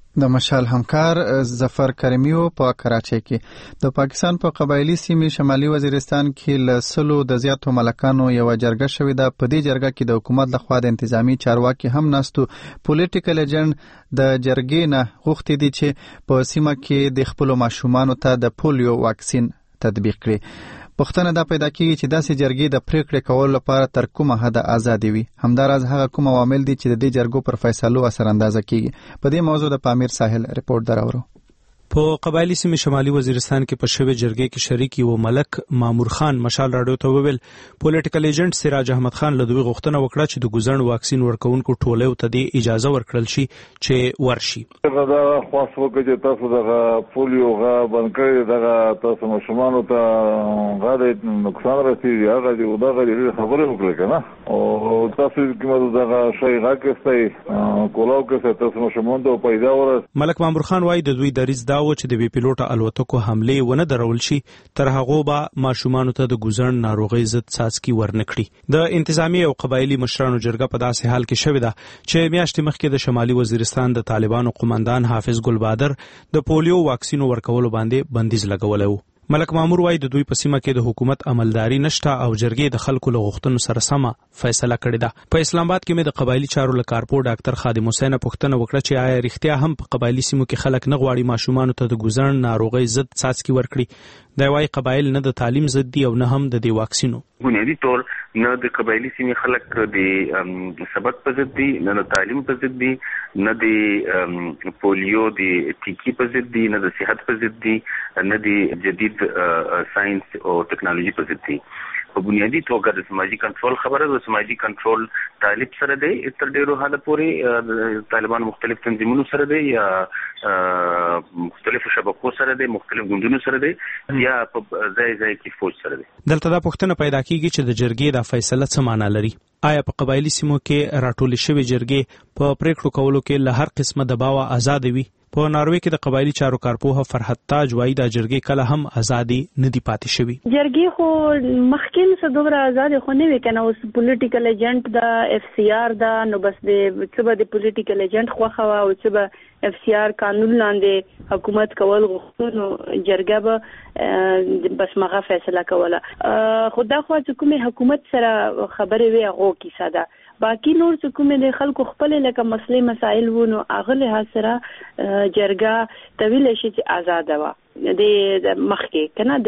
د مشال همکار ظفر کریمیو په کراچۍ کې د پاکستان په قبایلی سیمې شمالي وزیرستان کې له سلو د زیاتو ملکانو یو جرګه شوې ده. په دې جرګه کې د حکومت لخوا د انتظامی چارواکي هم ناستو. پولیټیکل ایجنټ د جرګې نه غوښتي دي چې په سیمه کې د خپل ماشومانو ته د پولیو واکسین تطبیق کړي. پښتنه دا پیدا کیږي چې داسې جرګې د پریکړې کولو لپاره تر کومه حد آزادي وي. همداراز هغه کوم عوامل دي چې د دې جرګو پر فیصلو اثر اندازه کیږي. په دې موضوع د پامیر ساحل ریپورت دراورو. په قبایلی سیمې شمالي وزیرستان کې په شوې جرګې کې شریک یو ملک مامور خان مشال راډیو ته وویل پولیټیکل ایجنټ سراج احمد خان له دوی غوښتنه وکړه چې د ګوزن واکسین ورکوونکو ټولو ته د اجازه ورکړل شي چې ورشي. دا خاص وکړي چې تاسو د پولیو غا بنکړي دغه تاسو مشمانو ته غاړه نقصان رسیږي هغه دې دغه خبره وکړه کنه او تاسو کومه دغه شی راکستای کولاو کې تاسو مشمون ته پیدا ور. ملک مامور خان وايي د دوی دریځ دا و چې د بي پیلوټه الوتکو حمله ونه درول شي تر هغه به ماشومان ته د ګوزن ناروغي ضد څاڅکي ورنکړي. د انتظامی او قبایلی مشرانو جرګه په داسې حال کې شوې ده چې میاشتې مخکې د شمالي وزیرستان د طالبانو قومندان حافظ ګل بادر د پولیو واکسینو ورکولو باندې بندیز لګولی و. ملک مامور وايي د دوی په سیمه کې د حکومت عملداري نشته او جرګې د خلکو له غوښتنو سره سمه فیصله کړې ده. په اسلام آباد کې مې د قبایلی چارو له کارپور ډاکټر خادم حسین پوښتنه وکړه چې آیا رښتیا هم په قبایلی سیمو کې خلک نه غواړي ماشومان ته د ګوزن ناروغي ضد څاڅکي ورکړي. دا وايي قبایل نه د تعلیم ضد دي او نه هم د دې واکسینو. بنیادی طور نه د قبایلی سیمې خلک د سبق په ضد دي نه د تعلیم په ضد دي نه د پولیو د ټیکی په ضد دي نه د صحت په ضد دي نه د جدید ساينس او ټکنالوژي په ضد دي. په بنیادی توګه د سماجی کنټرول خبره د سماجی کنټرول طالب سره دی تر ډیرو حاله پورې طالبان مختلف تنظیمونو سره دی یا مختلفو شبکو سره دی مختلف ګوندونو سره دی یا په ځای ځای کې فوج سره دی. دلته دا پوښتنه پیدا کیږي چې د جرګې د فیصله څه معنی لري. آیا په قبایلی سیمو کې راټول شوی جرګې په پریکړو کولو کې له هر قسمه دباو آزاد وي؟ په ناروې کې د قبایلی چارو کارپوه فرحت تاج وايي د جرګې کله هم ازادي نه دی پاتې شوی. جرګې خو مخکې څه دومره آزاد خو نه وي کنه اوس پولیټیکل ایجنټ د اف سی آر دا نو بس د څه به د پولیټیکل ایجنټ خو خو او څه به اف سی آر قانون لاندې حکومت کول غوښتنو جرګه به بس مغه فیصله کوله. خدا خو چې کومه حکومت سره خبرې وي هغه کیسه ده. باقی نور چې کومه د خلکو خپل لکه مسلې مسائل وونو اغله حاصره جرګه طویل شي چې آزاد و د مخکې کنه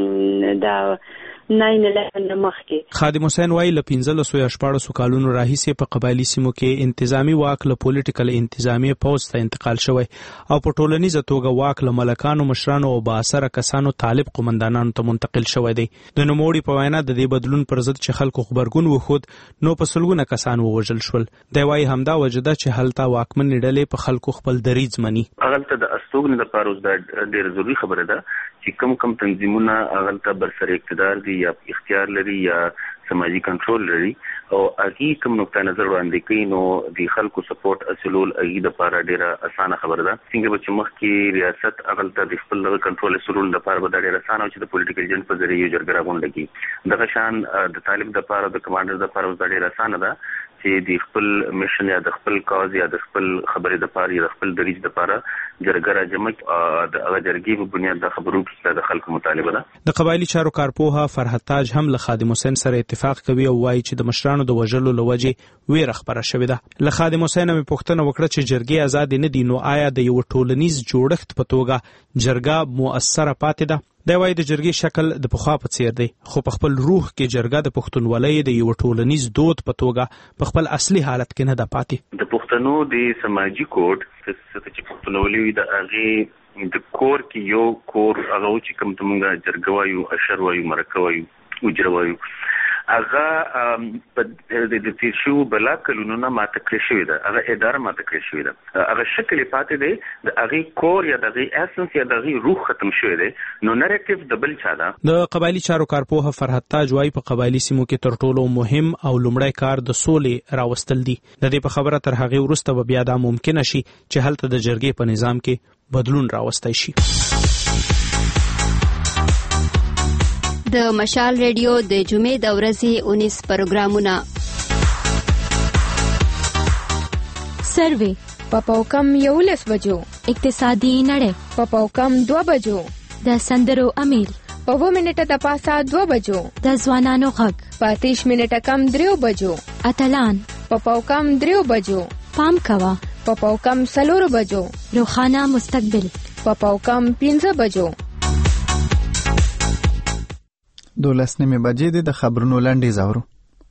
د د ناین الیون مخکې. خادم حسین وايي له پنځه سوه شپږ کالونو راهیسې په قبایلی سیمو کې انتظامی واک له پولیټیکل انتظامی پوز ته انتقال شوی او په ټولنیزه توګه واک له ملکانو مشرانو او باثره کسانو طالب قومندانانو ته منتقل شوی دی. د نوموړي په وینا د دې بدلون پر ضد چې خلکو خبرګون وخود نو په سلګونه کسان ووژل شول. دی وايي همدا وجه ده چې هلته واکمن ډلې په خلکو خپل دریځ مني. هغه د استوګنې د پاروز د ډېر ضروري خبره ده چې کم کم تنظیمونه هغه بر سر اقتدار دي یا اختیار لري یا سماجی کنټرول لري او هغه کوم نقطه نظر وړاندې کوي نو د خلکو سپورټ اصلول هغه د لپاره ډیره اسانه خبره ده. څنګه چې مخکې ریاست هغه ته د خپل کنټرول اصلول لپاره به ډیره اسانه چې د پولیټیکل ایجنټ په ذریعہ جرګه راغونډي دغه شان د طالب د لپاره د کمانډر د لپاره ډیره اسانه ده چې د خپل میشن یا د خپل کاز یا د خپل خبرې د لپاره یا د خپل دریځ د لپاره جرګه راجمع د هغه جرګې په بنیاد د خبرو کې د خلکو مطالبه ده. د قبایلی چارو کارپوه فرحت تاج هم له خادم حسین سره اتفاق کوي او وايي چې د مشرانو د وژلو لوجې ویره خبره شوې ده. له خادم حسین مې پوښتنه وکړه چې جرګې آزاد نه دي نو آیا د یو ټولنیز جوړښت په توګه جرګه مؤثره پاتې ده؟ دا وايي د جرګې شکل د پخوا په څیر دی خو په خپل روح کې جرګه د پښتونولۍ د یو ټولنیز دود په توګه په خپل اصلي حالت کې نه ده پاتې. د پښتنو د سماجی کوډ چې پښتونولي د هغه د کور کې یو کور هغه چې کوم څنګه جرګه وایو اشر وایو مرکه وایو اجر وایو هغه په د تیر شو بلا کلونو ماته کړی شوی ده هغه اداره ماته کړی شوی ده هغه شکل پاتې دی د هغه کور یا د هغه اسنس یا د هغه روح ختم شوی دی نو نریټیو د بل چا ده. د قبایلی چارو کارپوه فرحت تاج وايي په قبایلی سیمو کې تر ټولو مهم او لومړی کار د سولې راوستل دي. د دې په خبره تر هغه وروسته به بیا دا ممکن شي چې هلته د جرګې په نظام کې بدلون راوستای شي. د مشال ریډیو د جمعې د ورځې اونیس پروګرامونه. سروې په پاوکم یولس بجو اقتصادي نړۍ، په پاوکم دوه بجو د سندرو امیل، په اووه منټه د پاسه دوه بجو د ځوانانو غږ، په اتیش منټه کم دریو بجو اتلان، په پاوکم دریو بجو پام کوه، په پاوکم څلورو بجو روښانه مستقبل، په پاوکم پنځه بجو. دولس نیمې بجې دي. د خبرونو لنډیز اورو.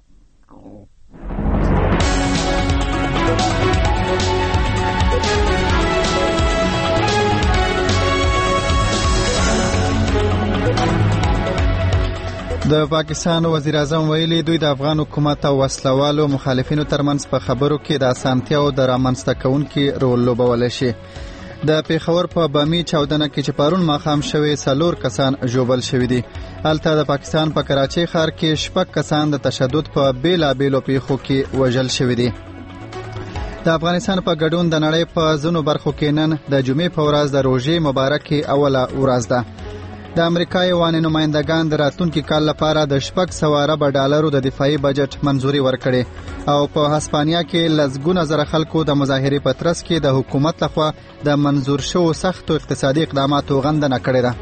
د پاکستان وزیر اعظم ویلي دوی د افغان حکومت او وسلوالو مخالفینو ترمنځ په خبرو کې د اسانتیاو د رامنځته کوونکي رول لوبولی شي. د پیښور په بامي چاودنه کې چې پرون ماښام شوې څلور کسان ژوبل شوي دي. هلته د پاکستان په کراچۍ ښار کې شپږ کسان د تشدد په بیلابیلو پیښو کې وژل شوي دي. د افغانستان په ګډون د نړۍ په ځینو برخو کې نن د جمعې په ورځ د روژې مبارکې اوله ورځ ده. د امریکا یوانې نمایندګان د راتلونکي کال لپاره د شپږ سوه اربه ډالرو د دفاعي بجټ منظوري ورکړې او په هسپانیا کې لسګونه زره خلکو د مظاهرې په ترڅ کې د حکومت لخوا د منظور شوو سختو اقتصادي اقداماتو غندنه کړې ده.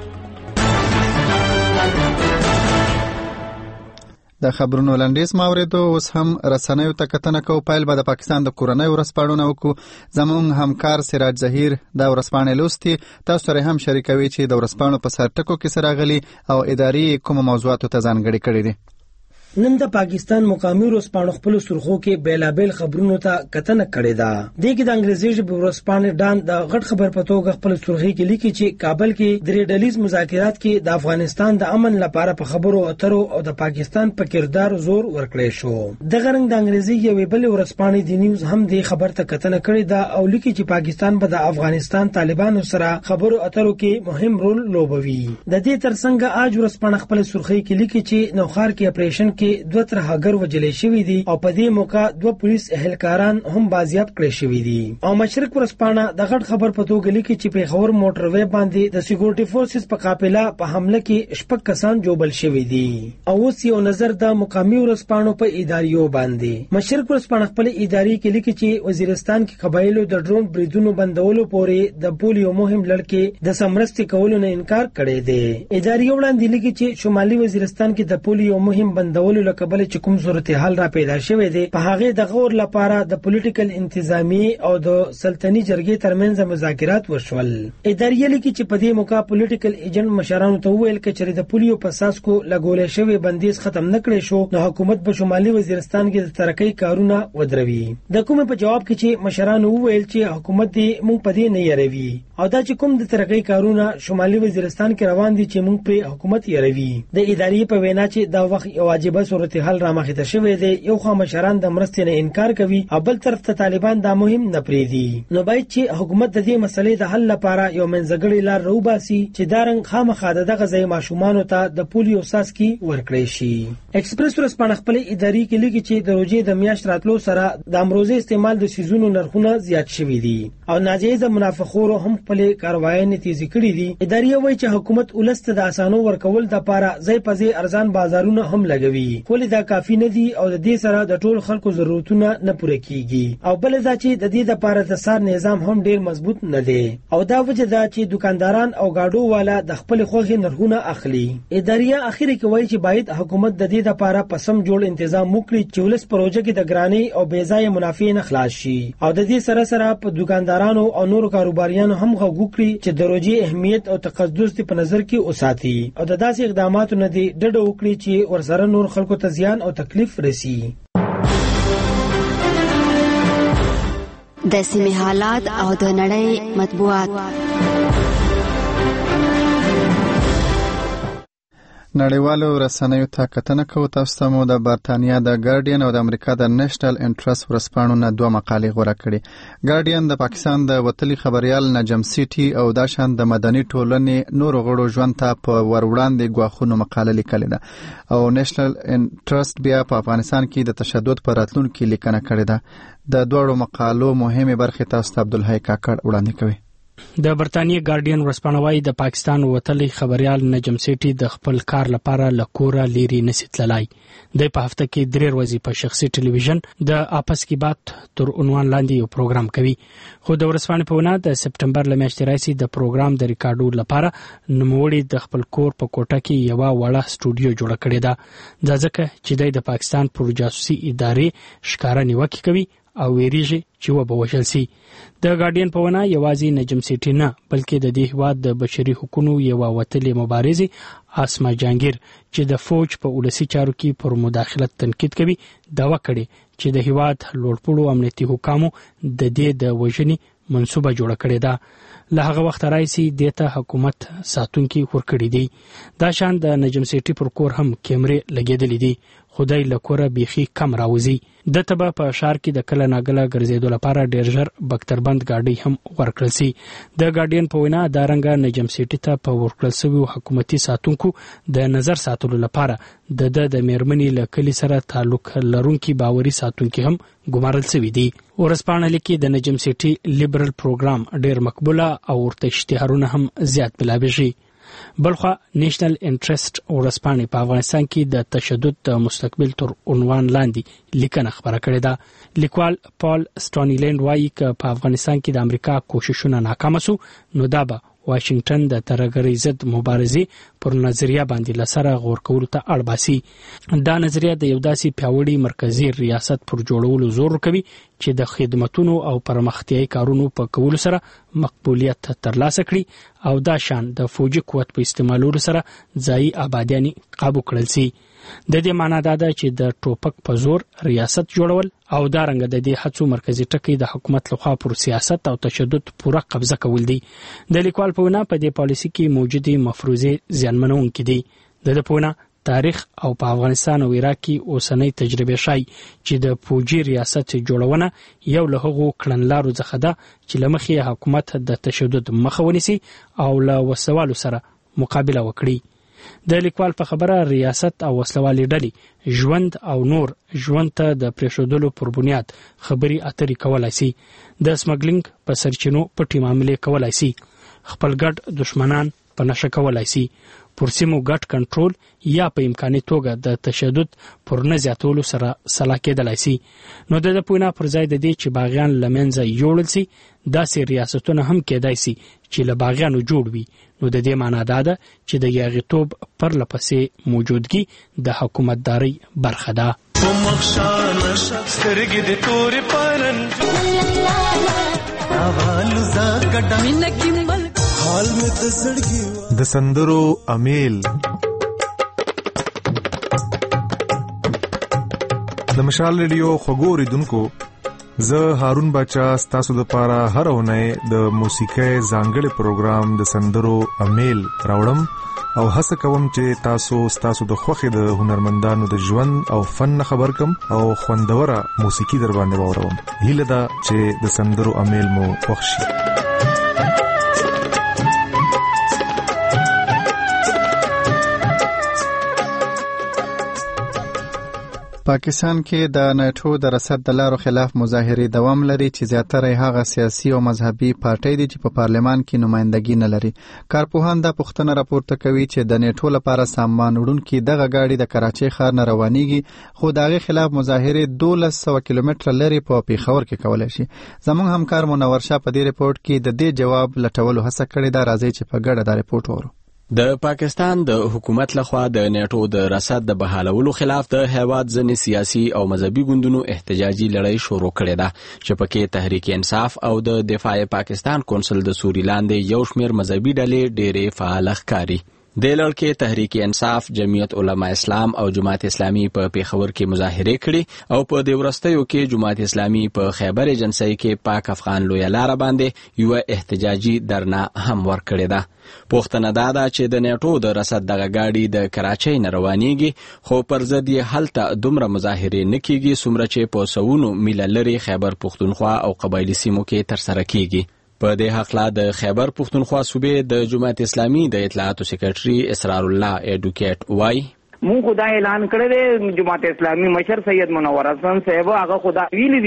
د خبرونو لنډیز ماوریدو. اوس هم رسنیو ته کتنه کوو. پیل به د پاکستان د کورنۍ ورځپاڼو وکړو. زموږ همکار سراج ظهیر د ورځپاڼې لوستي تاسو سره هم شریکوي چې د ورځپاڼو په سر ټکو کې سره غلي او اداري کوم موضوعاتو ته ځانګړي کړي دي. نن د پاکستان مقامي ورځپاڼو خپل سرخو کې بیلابیل خبرونو ته کتنه کړې ده. د کې د انګریزي ژبې ورځپاڼې ډان د غټ خبر په توګه خپل سرخي کې لیکي چې کابل کې درې ډلیز مذاکرات کې د افغانستان د امن لپاره په خبرو اترو او د پاکستان په کردار زور ورکړی شو. د غرنګ د انګریزي یوې بل ورځپاڼې د نیوز هم د خبر ته کتنه کړې ده او لیکي چې پاکستان به د افغانستان طالبانو سره خبرو اترو کې مهم رول لوبوي. د دې ترڅنګ اج ورځپاڼه خپل سرخي کې لیکي چې نوخار کې اپریشن کې دوه ترهګر وجلې شوی دي او په دې موقع دوه پولیس اهلکاران هم بازیاب کړی شوی دي. او مشرق ورځپاڼه د غټ خبر په توګه لیکي چې پیښور موټر وې باندې د سکیورټي فورسز په قافله په حمله کې شپږ کسان جوبل شوی دي. او اوس یو نظر د مقامي ورځپاڼو په اداریو باندې. مشرق ورځپاڼه خپل اداري کې لیکي چې وزیرستان کې قبایلو د ډرون بریدونو بندولو پورې د پولیو مهم لړکې د سمرستي کولو نه انکار کړی دی. اداري وړاندې لیکي چې شمالي وزیرستان کې د پولیو مهم بندولو لکه بل چې کوم صورتحال را پیدا شوی دی په هغه د غور لپاره د پولیټیکل انتظامی او د سلطنتي جرګې ترمنځ مذاکرات وشول. اداري لیکي چې په دې موقع پولیټیکل ایجنټ مشرانو ته وویل چې د پولیو په ساسکو لګولې شوی بندیز ختم نکړي شو نو حکومت په شمالي وزیرستان کې د ترقۍ کارونه ودروي. د کومه په جواب کې چې مشرانو وویل چې حکومت دې مونږ په دې نه یروي او دا چې کوم د ترقۍ کارونه شمالي وزیرستان کې روان دي چې مونږ په حکومت یروي. د اداري په وینا چې دا وخت واجبہ صورتحال حل را مخې ته شوی دی. یو خوا مشران د مرستې نه انکار کوي او بل طرف ته طالبان دا مهم نه پریږدي. نو باید چې حکومت د دې مسلې د حل لپاره یو منځګړی لار راوباسي چې دا رنګ خامخا دغه ځای ماشومانو ته د پولیو ساسکي ورکړی شي. ایکسپریس ورځپاڼه خپل اداري کې لیکي چې د روژې د میاشت راتلو سره د امروزه استعمال د سیزونو نرخونه زیات شوي دي او ناجایز منافقورو هم خپل کاروایي تیزی کړي دي. اداري وایي چې حکومت ولست د اسانو ورکول د لپاره ځای په ځای ارزان بازارونه هم لګوي خو دا کافی نه دي او د دې سره د ټول خلکو ضرورتونه نه پوره کیږي. او بل دا چې د دې لپاره د سار نظام هم ډیر مضبوط نه دی او دا وجه ده چې دکانداران او گاډو والا د خپل خوخي نرخونه اخلي. اداریه اخیری کې وایي چې باید حکومت د دې لپاره پسم جوړ تنظیم وکړي چې ولس پروژه کې د ګرانی او بیځای منافع نه خلاص شي او د دې سره سره په دکاندارانو او نور کاروباریانو هم غوږ وکړي چې د روجي اهمیت او تقدس په نظر کې اوساتي او د داسې اقداماتو نه دي ډډه وکړي چې ورسره نور خلکو ته زیان او تکلیف رسی. د سیمې حالات او د نړۍ مطبوعات. نړیوالو رسنیو ته کتنه کوو. تاسو ته مو د برتانیا د ګارډین او د امریکا د نېشنل انټرست ورځپاڼو نه دوه مقالې غوره کړې. ګارډین د پاکستان د وتلي خبريال نجم سیټي او د شان د مدني ټولنې نور غړو ژوند ته په وروړاندې غواخونو مقاله لیکلې ده او نېشنل انټرست بیا په افغانستان کې د تشدد پر راتلونکو لیکنه کړې ده. د دوړو مقالو مهمه برخه تاسو ته عبدالحی کاکړ وړاندې کوي. د برتانیې ګارډین ورځپاڼه وايي د پاکستان وتلی خبريال نجم سیټي د خپل کار لپاره له کوره لیري نشي تللی. د په هفته کې درې ورځې په شخصي ټلویزیون د آپس کی بات تر عنوان لاندې یو پروګرام کوي. خو د ورځپاڼې په وینا د سپټمبر له میاشتې راځي د پروګرام د ریکارډو لپاره نوموړي د خپل کور په کوټه کې یو وړه سټوډیو جوړ کړی ده. دا ځکه چې د پاکستان پر جاسوسي ادارې ښکارا نیوکه کوي او ویریږي چې و به وشل سي. د ګارډین په وینا یوازې نجم سیټي نه بلکې د دې هیواد د بشري حقوقو یو وتلې مبارزه اسما جانگیر چې د فوج په ولسی چارو کې پر مداخلت تنقید کوي داوا کړي چې د هیواد لوړپوړو امنیتي حکامو د دې د وژنې منسوبه جوړه کړې ده. له هغه وخت راځي دته حکومت ساتونکي ورکړي دي. دا شان د نجم سیټي پر کور هم کیمرې لګېدلې دي. خدای له کوره بيخي کم راوځي. د تبه په شهر کې د کله ناګله ګرځېدو لپاره ډېر ژر بکتربند گاډي هم ورکړل سي. د ګارډین په وینا دا رنګه نجم سیټي ته په ورکړل شوی حکومتي ساتونکو د نظر ساتلو لپاره د د د میرمنې له کلی سره تعلق لرونکي باوري ساتونکي هم ګمارل شوی دي. ورځپاڼه لیکي د نجم سیټي لیبرل پروګرام ډېر مقبوله او ورته اشتهارونه هم زیات بلابېږي. بلخوا نېشنل انټرست ورځپاڼې په افغانستان کې د تشدد د مستقبل تر عنوان لاندې لیکنه خبره کړې ده. لیکوال پال سټونیلند وایي چې په افغانستان کې د امریکا کوششونه ناکام شو نو دا به واشنگټن د ترهګرۍ ضد مبارزې پر نظریه باندې لسره غور کولو ته اړ باسي. دا نظریه د یو داسې پیاوړي مرکزی ریاست پر جوړولو زور کوي چې د خدماتونو او پرمختیايي کارونو په کولو سره مقبولیت ترلاسه کړي او دا شان د فوجي قوت په استعمالولو سره ځایي آبادیانی قابو کړل سي. د دې معنی دا ده چې د ټوپک په زور ریاست جوړول او دا رنګ د دې هڅو مرکزی ټکی د حکومت لخوا پر سیاست او تشدد پوره قبضه کول دي. د لیکوال په وینا په دې پالیسي کې موجودي مفروضه زیانمنونکې دي. د دې په وینا تاریخ او په افغانستان او عراق کې اوسنۍ تجربه شای چې د فوجي ریاست جوړونه یو له هغو کړنلارو څخه ده چې لمخې حکومت د تشدد مخه ونیسي او له وسوالو سره مقابله وکړي. د لیکوال په خبره ریاست او وسلوالې ډلې ژوند او نور ژوند ته د پریښودلو پر بنیاد خبري اترې کولای شي. د سمګلینګ په سرچینو پټي معاملې کولای شي. خپل ګډ دشمنان په نشه کولای شي. پر سیمو ګډ کنټرول یا په امکاني توګه د تشدد پر نه زیاتولو سره سلا کېدلای شي. نو د پوینا پر ځای د دې چې باغیان لمنځه یوړل شي داسې ریاستونه هم کېدای شي چې له باغیانو جوړ وي. نو د دې معنی دا ده چې د یاغیتوب پر لپسې موجودګي د حکومتداري برخه ده. د سندرو امیل د مشال ریډیو خبرو دونکو زه هارون بچا ستاسو د پاره هر اونۍ د موسیقۍ ځانګړي پروګرام د سندرو امیل راوړم او هڅه کوم چې تاسو ستاسو د خوخي د هنرمندانو د ژوند او فن خبر کم او خوندوره موسیقي در باندې واورم. هیله ده چې د سندرو امیل مو خوښ شي. پاکستان کې د ناتو د رسد د لارو خلاف مظاهرې دوام لري چې زیاتره هغه سیاسي او مذهبي پارټۍ دي چې په پارلمان کې نمائندګي نه لري. کارپوهان دا پوښتنه راپورته کوي چې د ناتو لپاره سامان وړونکي دغه گاډي د کراچۍ ښار نه روانيږي خو دغه خلاف مظاهرې دولس سوه کیلومتره لري په پیښور کې کولای شي. زموږ همکار منور شاه په دې ریپورت کې د دې جواب لټولو هڅه کړې ده. راځي چې په ګډه دا ریپورت وورو. د پاکستان د حکومت لخوا د نیټو د رسد د بحالولو خلاف د هیواد ځینې سیاسي او مذهبي ګوندونو احتجاجي لړۍ شروع کړې ده چې پکې تحریک انصاف او د دفاع پاکستان کونسل د سوري لاندې یو شمېر مذهبي ډلې ډېرې فعال ښکاري. د لړ کې تحریک انصاف، جمعیت علما اسلام او جماعت اسلامي په پیښور کې مظاهره کړې او په دې ورستیو کې جماعت اسلامي په خیبر ایجنسی کې پاک افغان لوی لار باندې یو احتجاجي درنه هم ورکړې ده. پوښتنه دا ده چې د نیټو د رسد دغه گاډي د کراچۍ نه روانيږي خو پر ضد یې هلته دومره مظاهرې نه کیږي څومره چې په سوونو میله لري خیبر پښتونخوا او قبایلی سیمو کې ترسره کیږي. په دې حق لا د خیبر پښتونخوا صوبې د جماعت اسلامي د اطلاعاتو سیکریټري اسرار الله ایډوکیټ وای مون خدای اعلان کړی دی. جماعت اسلامي مشر سید منور حسن صاحب هغه خدای ویلي دي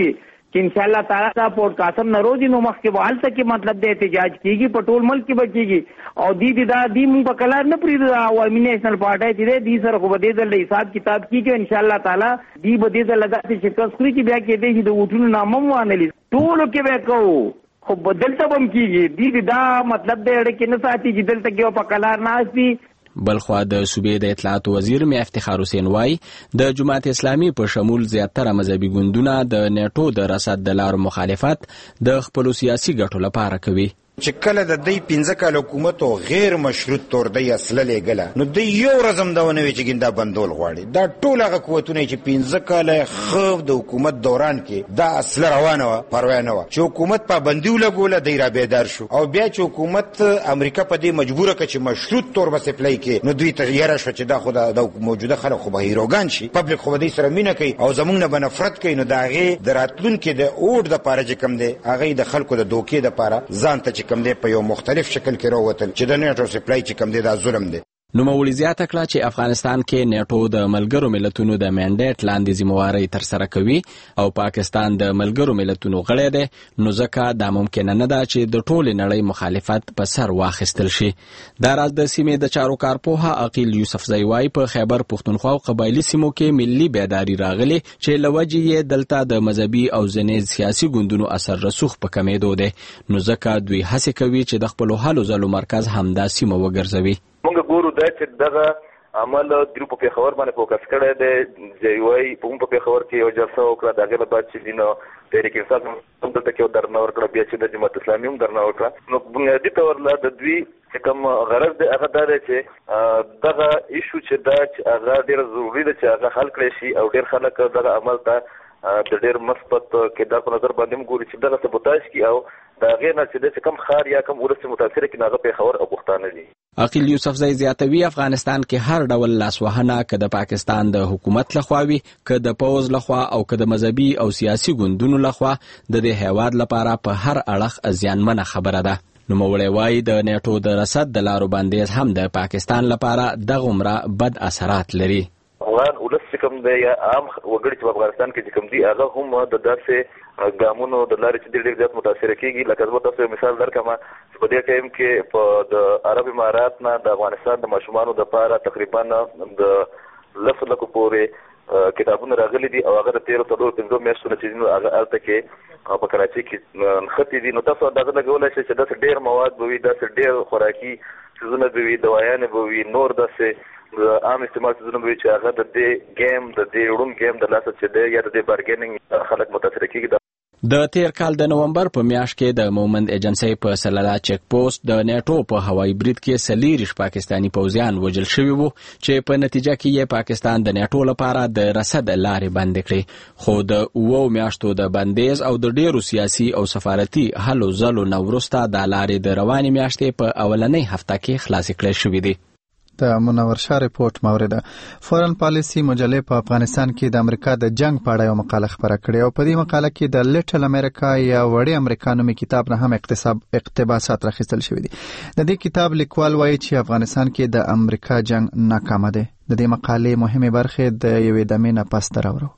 چې ان شاء الله تعالی دا پودکاسټ ناروزي نو مخکې به حالت کې مطلب د احتجاج کیږي په ټول ملک کې به کیږي او دی دی دا دی مونږ په کلار نه پریږدو عوامي نېشنل پارټي چې دی سره خو به دې ځل حساب کتاب کیږي ان شاء الله تعالی دی به دې ځل داسې شکست کړی چې بیا کې دی چې د وټونو نامم وانلی ټولو کې به کوو خو بدلته بم کیږي دی دا مطلب دی چې نه ساتي چې دلته کې په کلار نه اسي. بلخوا د صوبې د اطلاعات وزیر مې افتخار حسین وای د جماعت اسلامي په شمول زیاتره مذهبي ګوندونه د نیټو د رصد د لارو مخالفت د خپل سیاسي ګټو لپاره کوي. چې کله د دې پنځه کال حکومت او غیر مشروط تور دی اصله لګله نو د یو رزم داونه وی چې ګنده بندول غواړي دا ټول هغه قوتونه چې پنځه کال خو د حکومت دوران کې دا اصله روانه و پروا نه و چې حکومت پابندي ولګوله دی را بیدار شو او بیا چې حکومت امریکا په دې مجبوره کړ چې مشروط تور بس اپلای کې نو دوی ته یاره شو چې دا خو د موجوده خلک خو به هیروګان شي پبلک خو دې سره مینه کوي او زمونږ نه بنفرت کوي نو دا هغه دراتلونکو د اوټ د پاره چې کم دی هغه د خلکو د دوکې د پاره ځان ته کم دی په یو مختلف شکل کې راوتل چې د نیټو سپلای چې کم دی دا ظلم دی. نو مولوی زیاته کړه چې افغانستان کې نیټو د ملګرو ملتونو د منډیټ لاندې ذمہواری تر سره کوي او پاکستان د ملګرو ملتونو غړی دی نو ځکه دا ممکن نه ده چې د ټول نړۍ مخالفت په سر واخیستل شي. دا راز د سیمې د چارو کارپوه عقیل یوسفزی وای په خیبر پښتونخوا او قبایلی سیمو کې ملي بیداری راغلي چې لوجه یې دلته د مذهبي او ځینې سیاسي ګوندونو اثر رسوخ په کمیدو دی نو ځکه دوی هڅه کوي چې د خپل هلو ځلو مرکز همدا سیمه وګرځوي. مونږ ګورو دا چې دغه عمل د په پیښور باندې فوکس کړی دی جیوای په پیښور کې یو جلسه وکړه دغه له بعد چې دینو تحریک انصاف هم دلته کې درنه ورکړه بیا چې د جماعت اسلامي هم درنه وکړه نو بنیادي تور لا د دوی چې کوم غرض دی هغه دا دی چې دغه ایشو چې دا چې هغه ډېر ضروري دی چې هغه حل کړی شي او ډېر خلک دغه عمل ته د ډېر مثبت کردار په نظر باندې هم ګوري چې دغه سبوتاژ کی او دا غیر نه چې کم خار یا کم ولس متاثر کې ناغه پیښور او پښتانه دي. عقیل یوسفزی زیاتوی افغانستان کې هر ډول لاسوهنه که د پاکستان د حکومت لخوا وي که د پوز لخوا او که د مذهبي او سیاسي ګوندونو لخوا د دې هیواد لپاره په هر اړخ زیانمنه خبره ده. نو مولوی وای د نیټو د رصد د لارو بندیز هم د پاکستان لپاره دغه عمره بد اثرات لري. افغان ولس چې کوم دی یا عام وګړي چې په افغانستان کې چې کوم دي هغه هم د داسې ګامونو د لارې چې ډېر زیات متاثر کېږي لکه زه تاسو مثال درکړم چې په دې ټایم کې په د عرب امارات نه د افغانستان د ماشومانو دپاره تقریبا د لسو لکو پورې کتابونه راغلي دي او هغه د تېرو څلورو پنځو میاشتو نه چې دي نو هغه هلته کې په کراچۍ کې نښتي دي نو تاسو اندازه لګولی شئ چې داسې ډېر مواد به وي داسې ډېر خوراکي څیزونه به وي دوايانې به وي نور داسې د عام استعمال څیزونه به وي چې هغه د دې ګیم د دې ړوند ګیم د لاسه چې دی یا د دې بارګیننګ خلک متاثر کېږي. د تیر کال د نومبر په میاشت کې د مومند ایجنسی په سلالا چیک پوسټ د نیټو په هوایي برید کې سلیریش پاکستانی پوځیان وژل شوي وو چې په نتیجه کې یې پاکستان د نیټو لپاره د رصد لارې بندې کړې خو د اوو میاشتو د بندیز او د ډیرو سیاسي او سفارتي هلو ځلو نه وروسته دا لارې د روانې میاشتې په اولنۍ هفته کې خلاصې کړې شوې دي. د منور شاه ریپورت مورده فورن پالیسی مجلې په افغانستان کې د امریکا د جنگ په اړه یو مقاله خبره کړې او په دې مقاله کې د لیټل امریکا یا وړې امریکا نومي کتاب نه هم اقتصاب اقتباسات راخیستل شوي دي. د دې کتاب لیکوال وایي چې افغانستان کې د امریکا جنگ ناکامه دی. د دې مقالې مهمه برخه د یوې دمې نه پس دراورو.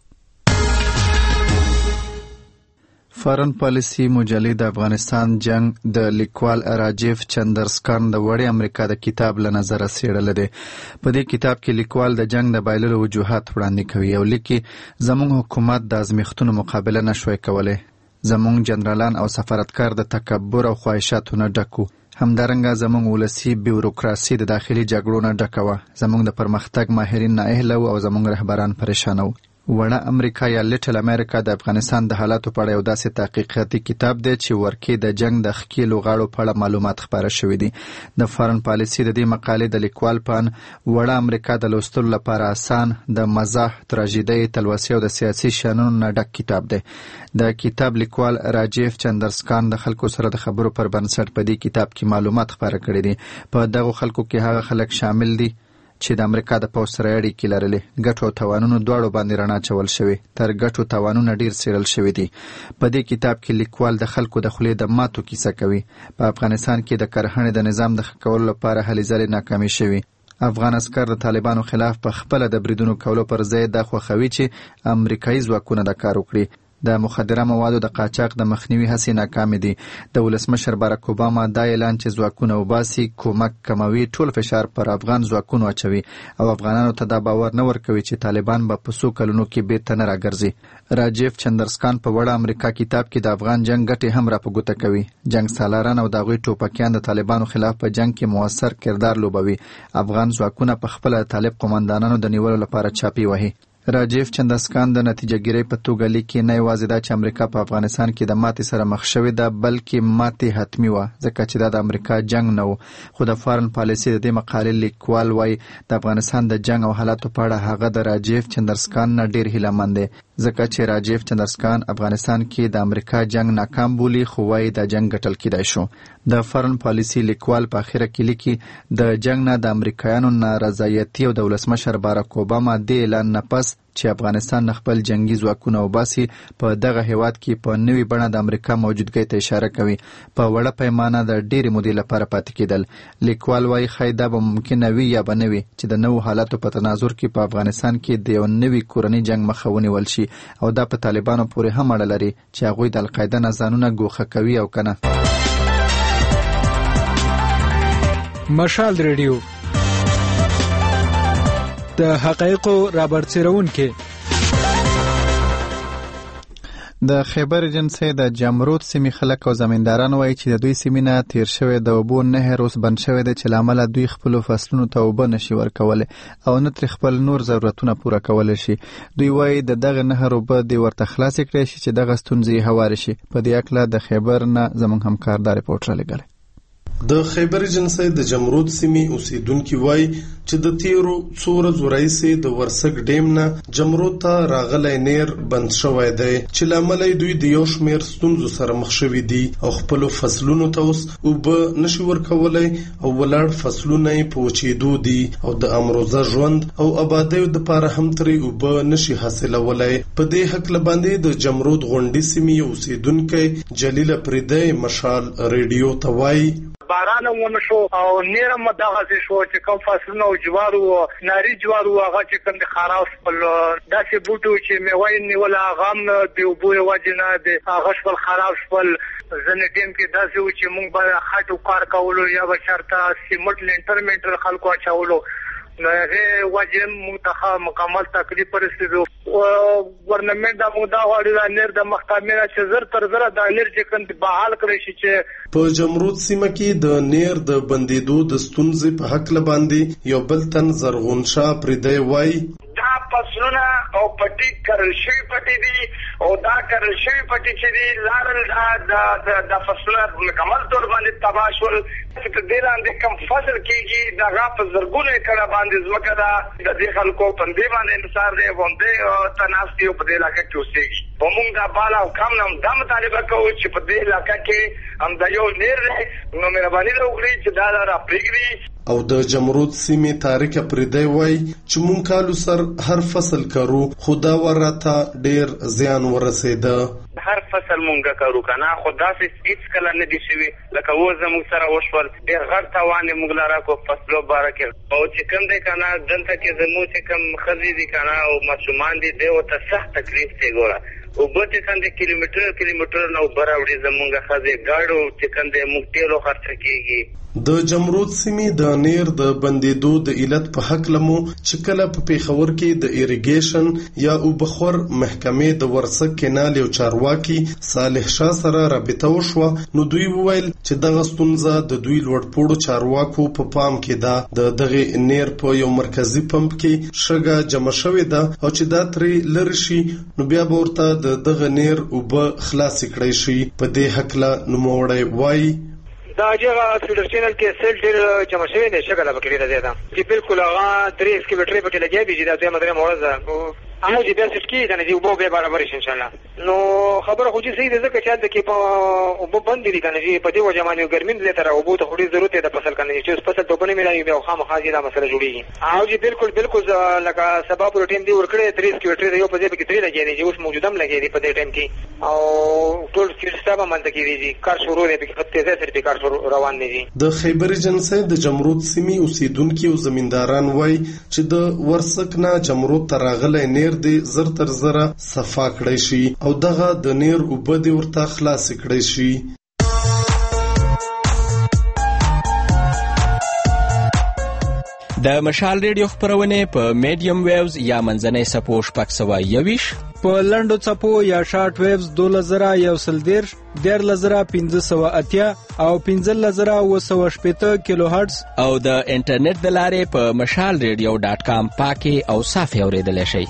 فورن پالیسی مجلې د افغانستان جنگ د لیکوال راجیف چندرسکان د وړې امریکا د کتاب له نظره څېړل دي. په دې کتاب کې لیکوال د جنگ د بایللو وجوهات وړاندې کوي او لیکي زموږ حکومت د ازمیښتونو مقابله نشوي کولی. زموږ جنرالان او سفارتکار د تکبر او خواهشاتو نه ډک وو. همدارنګه زموږ ولسي بیوروکراسي د داخلي جګړو نه ډکه وه. زموږ د پرمختګ ماهرین نااهله وو او زموږ رهبران پریشانه وو. وړه امریکا یا لیټل امریکا د افغانستان د حالاتو په اړه یو داسې تحقیقاتي کتاب دی چې ورکې د جنگ د ښکیلو غاړو په اړه معلومات خپاره شوي دي. د فورن پالیسي د دې مقالې د لیکوال په ان وړه امریکا د لوستلو لپاره آسان د مزاح، تراژیدۍ، تلوسې او د سیاسي شانونو نه ډک کتاب دی. د کتاب لیکوال راجیف چندرسکان د خلکو سره د خبرو پر بنسټ په دې کتاب کې معلومات خپاره کړي دي. په دغو خلکو کې هغه خلک شامل دي چې د امریکا د پوځ سره اړیکې لرلې. ګټو او تاوانونو دواړو باندې رڼا چول شوې. تر ګټو تاوانونه ډیر څېړل شوي دي. په دې کتاب کې لیکوال د خلکو د خولې د ماتو کیسه کوي. په افغانستان کې د کرهڼې د نظام د ښه کولو لپاره هلې ځلې ناکامې شوي. افغان عسکر د طالبانو خلاف په خپله د بریدونو کولو پر ځای دا خوښوي چې امریکایي ځواکونه دا کار وکړي. د مخدره موادو د قاچاق د مخنیوي هڅې ناکامې دي. د ولسمشر باراک اوباما دا اعلان چې ځواکونه وباسي کومک کموي ټول فشار پر افغان ځواکونو اچوي او افغانانو ته دا باور نه ورکوي چې طالبان به په څو کلونو کې بیرته نه راګرځي. راجیف چندرسکان په وړه امریکا کتاب کې د افغان جنگ ګټې هم راپګوته کوي. جنگ سالاران او د هغوی ټوپکیان د طالبانو خلاف په جنگ کې موثر کردار لوبوي. افغان ځواکونه په خپله طالب قومندانانو د نیولو لپاره چاپی وهي. راجیف چندرسکان د نتیجه ګیرۍ په توګه لیکي نه یوازې دا چې امریکا په افغانستان کې د ماتې سره مخ شوې ده بلکې ماتې حتمي وه ځکه چې دا د امریکا جنگ نه و. خو د فارن پالیسي د دې مقالې لیکوال وایي د افغانستان د جنگ او حالاتو په اړه هغه د راجیف چندرسکان نه ډیر هیلهمند دی ځکه چې راجیف چندرسکان افغانستان کې د امریکا جنگ ناکام بولي خو وایي دا جنگ ګټل کیدای شو. د فارن پالیسي لیکوال په اخره کې لیکي د جنگ نه د امریکایانو نارضایتي او د ولسمشر باراک اوباما د اعلان نه پس چې افغانستان خپل جنگي ځواکونه وباسي په دغه هیواد کې په نوې بڼه د امریکا موجودګۍ ته اشاره کوي په وړه پیمانه د ډېرې مودې لپاره پاتې کېدل. لیکوال وایي ښایي دا به ممکنه وي یا به نه وي چې د نوو حالاتو په تناظر کې په افغانستان کې د یو نوي کورني جنگ مخه ونیول شي او دا په طالبانو پورې هم اړه لري چې هغوی د القاعده نه ځانونه ګوښه کوي او که نه. مشال ریډیو د حقایقو رابرسېرونکي. د خیبر ایجنسۍ د جمرود سیمې خلک او زمینداران وایي چې د دوی سیمې نه تیر شوی د اوبو نهر اوس بند شوی دی چې له امله دوی خپلو فصلونو ته اوبه نشي ورکولی او نه ترې خپل نور ضرورتونه پوره کولی شي. دوی وایي د دغه نهر اوبه دې ورته خلاصې کړی شي چې دغه ستونزې هوارې شي. په دې هکله د خیبر نه زموږ همکار دا رپورټ رالیږلی. د خیبر ایجنسۍ د جمرود سیمې اوسیدونکي وایي چې د تیرو څو ورځو راهیسې د ورسک ډیم نه جمرود ته راغلی نیر بند شوی دی چې له امله دوی د یو شمېر ستونزو سره مخ شوي دي او خپلو فصلونو ته اوس اوبه نشي ورکولی او ولاړ فصلونه یې په وچېدو دي او د امروزه ژوند او آبادیو دپاره هم ترې اوبه نشي حاصلولی. په دې هکله باندې د جمرود غونډې سیمې اوسیدونکی جلیل پریدی مشال ریډیو ته وایي باران ونه شو او نیرم دغه شو چې کوم فصلونه او جوار او ناری جوار او هغه چې کوم د خراف خپل داسې بوټو چې میوه نیول هغه هم د اوبو وجنه د هغه خپل خراف خپل ځنې ټیم کې داسې و چې مونږ به خټو کار کولو یا به چرته سیمټ لینټر منټر خلکو اچولو نو هغه وجه متخا مکمل تکلیف پرسته او ورنمنت د مودا غوړي نیر د محکمه چې زر تر زر د نیر چې کوم بحال کړی شي چې په جمرود سیمه کې د نیر د بندیدو د ستونزې په حق لباندې یو بل تن زرغون شاه پریدی وایي دا فصلونه او پټي کرل شوی پټي دي او دا کرل شوی پټي چې دي لارل د د فصلونه مکمل تور باندې تباہ شول چې د لاندې کم فصل کېږي دا غاپ زرګونه کړه باندې زمکه دا د دې خلکو په دې باندې انصار دی باندې تناسب په دې علاقې کې اوسېږي. ومونږ دا بالا او کم نام د مطالبه کوو چې په دې علاقې کې هم دا یو نیر دی نو مهرباني وکړئ چې دا را پرېږدي. او د جمرود سیمې تاریک پریدی وایي چې مونږ کالو سر هر فصل کرو خو دا ورته ډیر زیان ورسېده. هر فصل مونږ کرو کنه خو داسې هیڅ کله نه دي شوي لکه و زموږ سره وشول ډېر غټ تاوان یې موږ لاره کو فصلو باره کې او چې کوم دی کنه دلته کې زموږ چې کوم ښځې دي کنه او ماشومان دي دی ورته سخت تکلیف دی ګوره اوبه چې کوم دی کیلومیټر کیلومیټر نه اوبه راوړي زموږ ښځې ګاډو چې کوم دی موږ تیلو خرڅه کېږي. د جمرود سیمې د نیر د بندیدو د علت په حق لمو چې کله په پیښور کې د ایریګیشن یا اوبخور محکمې د ورسک کینال یو چارواکي صالح شاه سره رابطه وشوه نو دوی وویل چې دغه ستونزه د دوی لوړپوړو چارواکو په پا پام کې ده. د دغه نیر په یو مرکزی پمپ کې شګه جمع شوې ده او چې دا ترې لرې شي نو بیا به ورته د دغه نیر اوبه خلاصې کړی شي. په دې هکله نوموړی وایي دا جگہ فیلر چینل کې سیل ډېر جمع شوی دی شګه لا پکې ډېره ده چې بالکل هغه درې اسکیویټرې پکې لګیا دي چې دا دوی مدرې موړه هغه چې بیا سټ کی کنه چې وبو به برابر شي ان شاء الله. نو خبره خو چې صحیح ده ځکه چې د کې په وبو باندې دي کنه چې په دې وجه باندې ګرمین دې تر وبو ته خوري ضرورت ده فصل کنه چې فصل ته بنه ملایي به خامخا دې دا مسله جوړیږي. او چې بالکل بالکل لکه سبب روټین دی ورکړې درې اسکیویټرې یو په دې کې درې لګیا دي چې اوس موجودم لګیا دي په دې ټیم کې او ټول سیستم باندې کې دي کار شروع دی په تیزه سره کار روان دي. د خیبر ایجنسۍ د جمرود سیمې اوسیدونکي او زمینداران وایي چې د ورسک نه جمرود ته راغلی نیر نیر دې زر تر زره صفا کړی شي او دغه د نیر اوبه دې ورته خلاص کړی شي. د مشال ریډیو خبرونه په میډیم ویوز یا منځنۍ سپو شپږ سوه یویش، په لنډو څپو یا شارټ ویوز دوله زره یو سل دیرش، دیارلس زره پنځه سوه اتیا او پنځلس زره اوه سوه شپېته کیلو هرټز او د انټرنیټ د لارې په مشال ریډیو ډاټ کام پاکي او صافي اوریدلی شئ.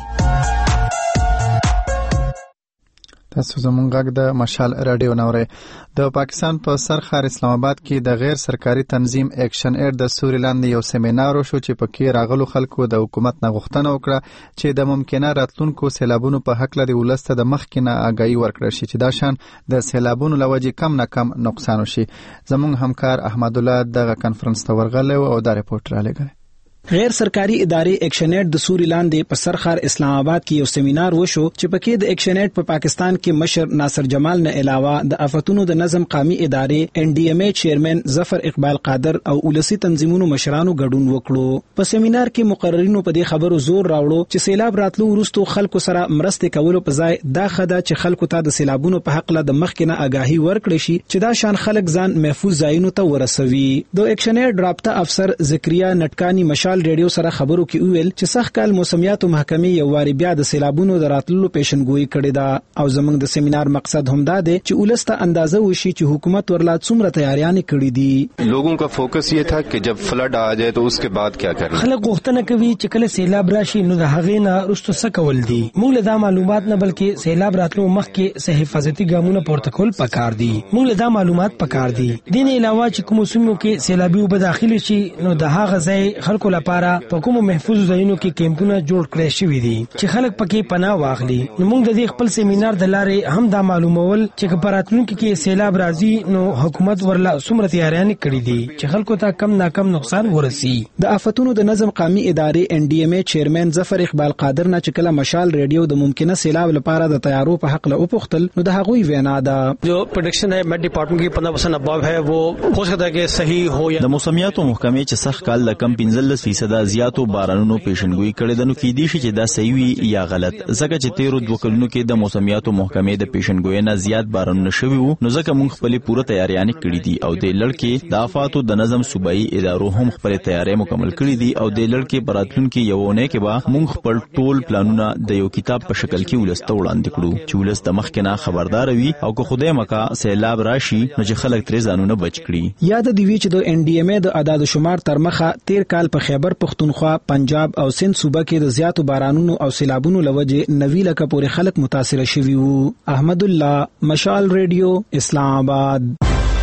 تاسو زمونږ غږ د مشال رادیو نورئ. د پاکستان په پا سرخار اسلام آباد کې د غیر سرکاري تنظیم اکشن ایر د سوري لاندې یو سیمینار وشو چې پکې راغلو خلکو د حکومت نه غوښتنه وکړه چې د ممکنه راتلونکو سیلابونو په حق لري ولسته د مخکې نه آګاهي ورکړل شي چې دا شان د سیلابونو لوجې کم نه کم نقصان وشي. زمونږ همکار احمد الله دغه کانفرنس ته ورغلی او دا ریپورت را لګی. غیر سرکاري ادارې اکشنیټ د سوري لاندې په سرخار اسلام آباد کې یو سیمینار وشو چې پکې د اکشنیټ په پا پاکستان کې مشر ناصر جمال نه علاوه د آفتونو د نظم قومي ادارې ان ډي ام اي چیرمن ظفر اقبال قادر او ولسی تنظیمونو مشرانو ګډون وکړو. په سیمینار کې مقررینو په دې خبرو زور راوړو چې سیلاب راتلو وروسته خلکو سره مرسته کولو په ځای دا خده چې خلکو ته د سیلابونو په حق له د مخکې نه آګاهي ورکړي شي چې دا شان خلک ځان محفوظ ځایونو ته ورسوي. د اکشنیټ رابطه افسر ذکریا نټکانی مشال ریډیو سره خبرو کې ویل چې سخت کال موسمیاتو محکمې یو واری بیا د سیلابونو د راتللو پیشنګوئی کړې ده او زموږ د سیمینار مقصد هم دا دی چې ولسته اندازه وشي چې حکومت ورلا څومره تیاریانې کړې دي. لوگوں کا فوکس یہ تھا کہ جب فلڈ آ جائے تو اس کے بعد کیا کرنا. خلک غوښتنه کوي چې کله سیلاب راشي نو د هغې نه وروسته څه کول دي. موږ له دا معلومات نه بلکې سیلاب راتلو مخکې څه حفاظتي ګامونه پورته کول پکار دي. موږ له دا معلومات پکار دي. دې نه علاوه چې کوم سیمو کې سیلابي اوبه داخلي شي نو د هغه ځای خلکو لپاره په کوم محفوظ ځایونو کې کیمپونه جوړ کړی شوي دي چې خلک پکې پناه واخلي. نو موږ د دې خپل سیمینار د لارې هم دا معلومول چې په راتلونکي کې سیلاب راځي نو حکومت ورلا څومره تیاریانې کړې دي چې خلکو ته کم ناکم نقصان ورسي. د آفتونو د نظم قومي ادارې ان ډي ام اي چیرمن ظفر اقبال قادر نه چې کله مشال ریډیو د ممکنه سیلاب لپاره د تیارو په حق له وپوښتل نو د هغوی وینا ده جو پریډکشن ہے میٹ ډپارټمنټ کی پندرہ پرسنٹ اباو ہے وہ ہو سکتا ہے کہ صحیح ہو یا د موسمیاتو محکمې چې سخت کال د کم پنځلس فیصد زیاتو بارانونو پیشنګوئی کړې ده نو کېدای شي چې دا صحیح وي یا غلط ځکه چې تیرو دوه کلونو کې د موسمیاتو محکمې د پیشنګوئی نه زیات بارانونه شوي وو نو ځکه موږ خپلې پوره تیاریانې کړې دي او د لړ کې د آفاتو د نظم صوبایي ادارو هم خپلې تیارې مکمل کړې دي او د لړ کې براتلونکي یو نه کې به موږ خپل ټول پلانونه د یو کتاب په شکل کې ولسته وړاندې کړو چې ولست مخکې نه خبردار وي او که خدای مکا سیلاب راشي نو چې خلک ترې ځانونه بچ کړي. یاد دی وی چې د ان ډي ام اي د اعداد شمار تر مخه تیر کال په خیبر پختونخوا، پنجاب او سند صوبه کې د زیاتو بارانونو او سیلابونو لوجه نوی لکه پورې خلک متاثر شوي وو. احمد الله، مشال ریډیو، اسلام آباد.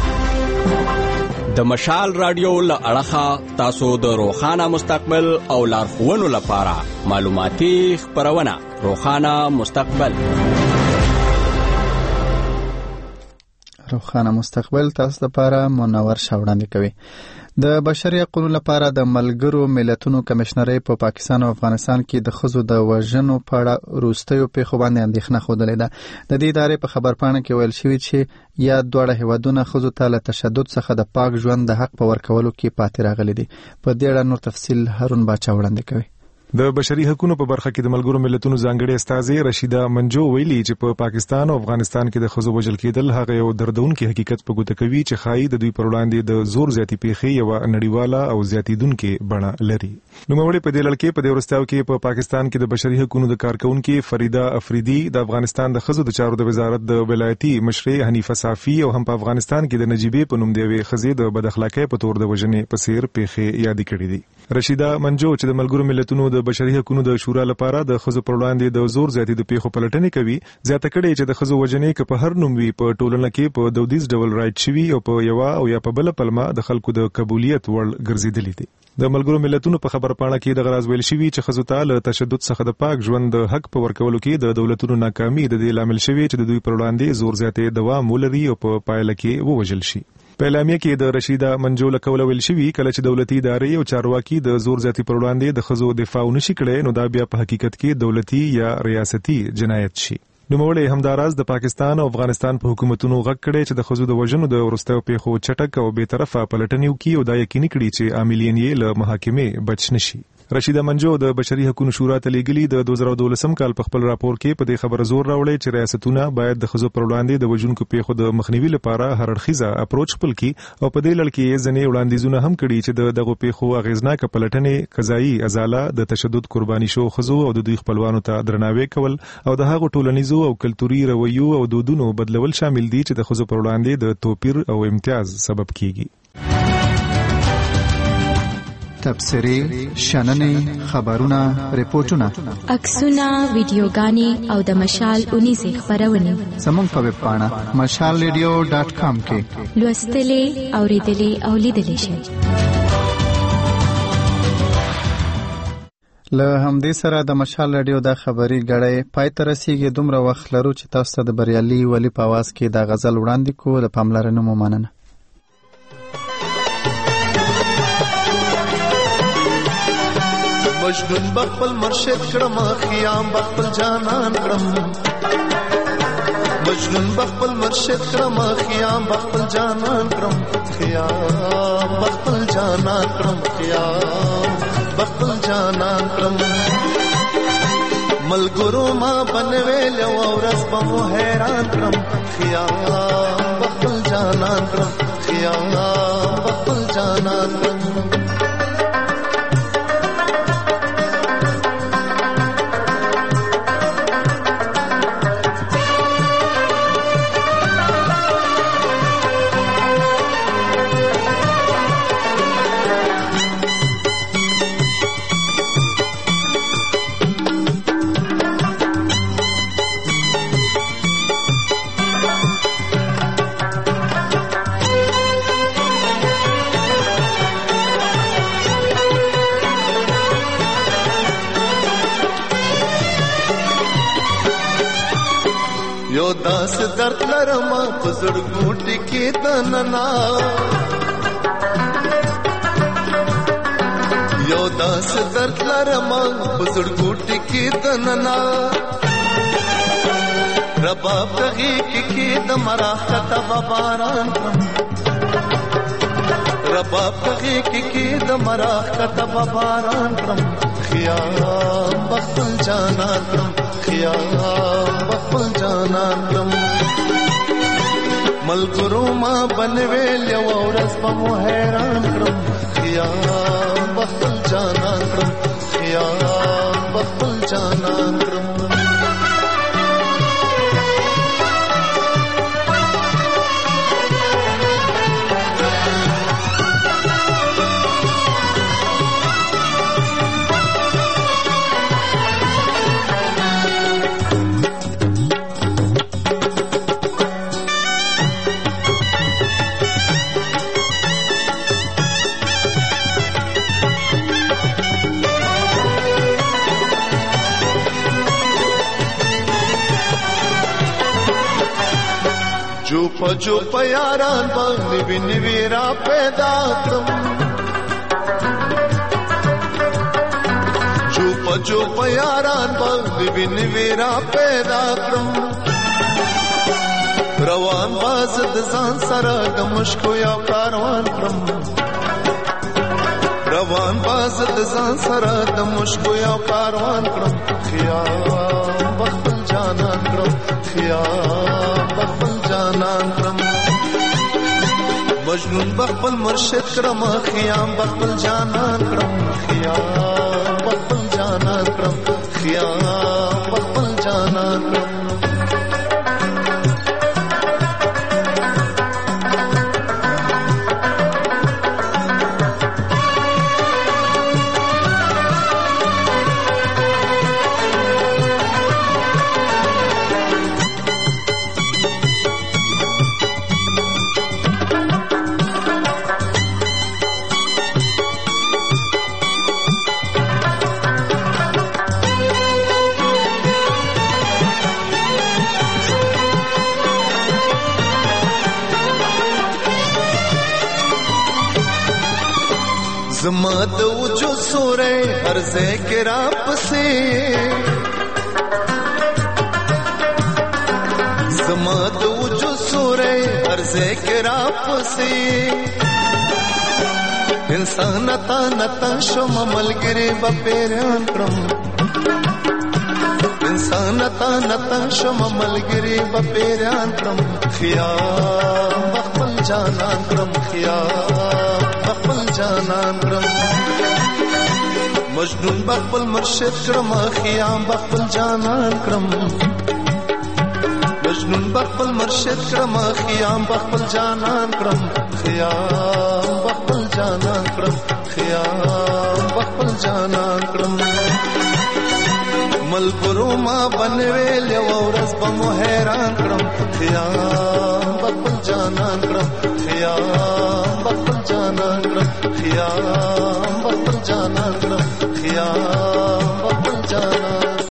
د مشال رادیو له اړخه تاسو د روخانه مستقبل او لارښوونو لپاره معلوماتي خبرونه روخانه مستقبل روخانه مستقبل تاسو لپاره منور شاوړاندې کوي. د بشري حقوقو لپاره د ملګرو ملتونو کمشنرۍ په پا پاکستان او افغانستان کې د ښځو د وژنو په اړه وروستیو پیښو باندې اندېښنه ښودلې ده. د دې ادارې په خبرپاڼه کې ویل شوي چې یا دواړه هیوادونه ښځو ته له تشدد څخه د پاک ژوند د حق په ورکولو کې پاتې راغلي دي. په دې اړه نور تفصیل هارون باچا وړاندې کوي. د بشري حقوقو په برخه کې د ملګرو ملتونو ځانګړي استاذه رشیدا منجو ویلي چې په پا پاکستان او افغانستان کې د ښځو وژل کېدل هغه یو دردونکي حقیقت په ګوته کوي چې خایي د دوی پر وړاندې د زور زیاتی پیښې یو نړیواله او زیاتیدونکي بڼه لري. نوموړي په دې لړ کې په دې ورستاو کې په پا پاکستان کې د بشري حقوقو د کارکونکو فریدا افریدي، د افغانستان د ښځو د چارو د وزارت د ولایتي مشرې حنیفه صافي او هم په افغانستان کې د نجيبه په نوم دی وی ښځې د بد اخلاقۍ په تور د وژنې په سیر پیښې یاد کړې دي. رشیدا منجو چې د ملګرو ملتونو د بشري حقوقو د شورا لپاره د ښځو پر وړاندې د زور زیاتې د پیښو پلټنې کوي، زیاته کړي چې د ښځو وژنې که په هر نوم وي په ټولنه کې په دودیز ډول رایټ شوي او په یو او یا په بل پلمه د خلکو د قبولیت وړ ګرځېدلې دي. د ملګرو ملتونو په خبرپاڼه کې د غراز ویل شوی چې ښځو ته له تشدد څخه د پاک ژوند د حق په ورکولو کې د دولتونو ناکامي د دې لامل شوی چې د دوی پر وړاندې زور زیاتې دوام ولري او په پایله کې ووژل شي. په اعلامیه کې د رشیدا منجو له قوله ویل شوی کله چې دولتي ادارې او چارواکي د زور زیاتی پر وړاندې د ښځو دفاع ونشي کړي نو دا بیا په حقیقت کې دولتي یا ریاستي جنایت شي. نوموړی همداراز د پاکستان او افغانستان په حکومتونو غږ کړي چې د ښځو د وژنو د وروستیو پیښو چټک او بې طرفه پلټنې وکړي او دا یقیني کړي چې عاملین یې له محاکمې بچ نشي. رشیده منجو د بشري حقوقو شورا ته لیږلي د دوه زره دولسم کال په خپل راپور کې په دې خبره زور راوړی چې ریاستونه باید د ښځو پر وړاندې د وژونکو پیښو د مخنیوي لپاره هر اړخیزه اپروچ خپل کړي او په دې لړ کې ځینې وړاندیزونه هم کړي چې د دغو پیښو اغیزناکه پلټنې قضایي ازاله د تشدد قرباني شو ښځو او د دوی خپلوانو ته درناوی کول او د هغو ټولنیزو او کلتوري رویو او دودونو بدلول شامل دي چې د ښځو پر وړاندې د توپیر او امتیاز سبب کیږي. تبصرې، شننې، خبرونه، ریپورتونه، عکسونه، ویډیوګانې او د مشال اونیزې خبرونه زموږ په ویب پاڼه مشال ریډیو ډاټ کام کې لوستلې، اوریدلې او لیدلې شئ. له همدې سره د مشال ریډیو د خبري غړې پای ته رسیږي. دومره وخت لرو چې تاسو ته د بریالي ولی په आवाज کې د غزل وړاندې کو. د پاملرنې مو مننه. مجنون بخپل مرشد کړم، خیام بخپل جانان کړم. مجنون بخپل مرشد کړم، خیام بخپل جانان کړم. خیام بخپل جانان کړم، خیام بخپل جانان کړم. ملګرو ما بنویل او ورځ به مو حیران کړم. خیام بخپل جانان کړم، خیام بخپل جانان کړم. یو داس درد لرم په زړګوټ کې دننا، یو داس درد لرم په زړګوټ کې دننا. رباب دغه کې د مراحت باران کړم، رباب دغه کې د مراحت باران کړم. خیام بخپل جانان کړم، خیام بخپل جانان کړم. ملګرو ما بنویل یو ورځ به مو حیران کړم. خیام بخپل جانان کړم، خیام بخپل جانان کړم. جو پجو پیاران باندې ویني را پیدا کړم، جو پجو پیاران باندې ویني را پیدا کړم. روان باز د ځان سره د مشکو یو کاروان کړم، روان باز د ځان سره د مشکو یو کاروان کړم. خیام بخپل جانان کړم، خیام بخپل جانان کړم. مجنون بخپل مرشد کړم، خیام بخپل جانان کړم. خیام بخپل جانان کړم، خیام بخپل جانان کړم. زما د وجو سورې هر ځای کې را پسې، زما د وجو سورې هر ځای کې را پسې. انسان تا نتا شم ملګری به پیران کړم انسان تا نتا شم ملګری به پیران کړم خیام بخل جانان کړم خیام بخل جانان کړم مجنون بخل مرشد کړم خیام بخل جانان کړم مجنون بخل مرشد کړم خیام بخل جانان کړم خیام بخل جانان کړم خیام بخل جانان کړم ملګرو ما بنویل یو ورځ به مو حیران کړم خیام بخل جانان کړم خیام بخل جانان کړم خیام بخل جانان کړم خیام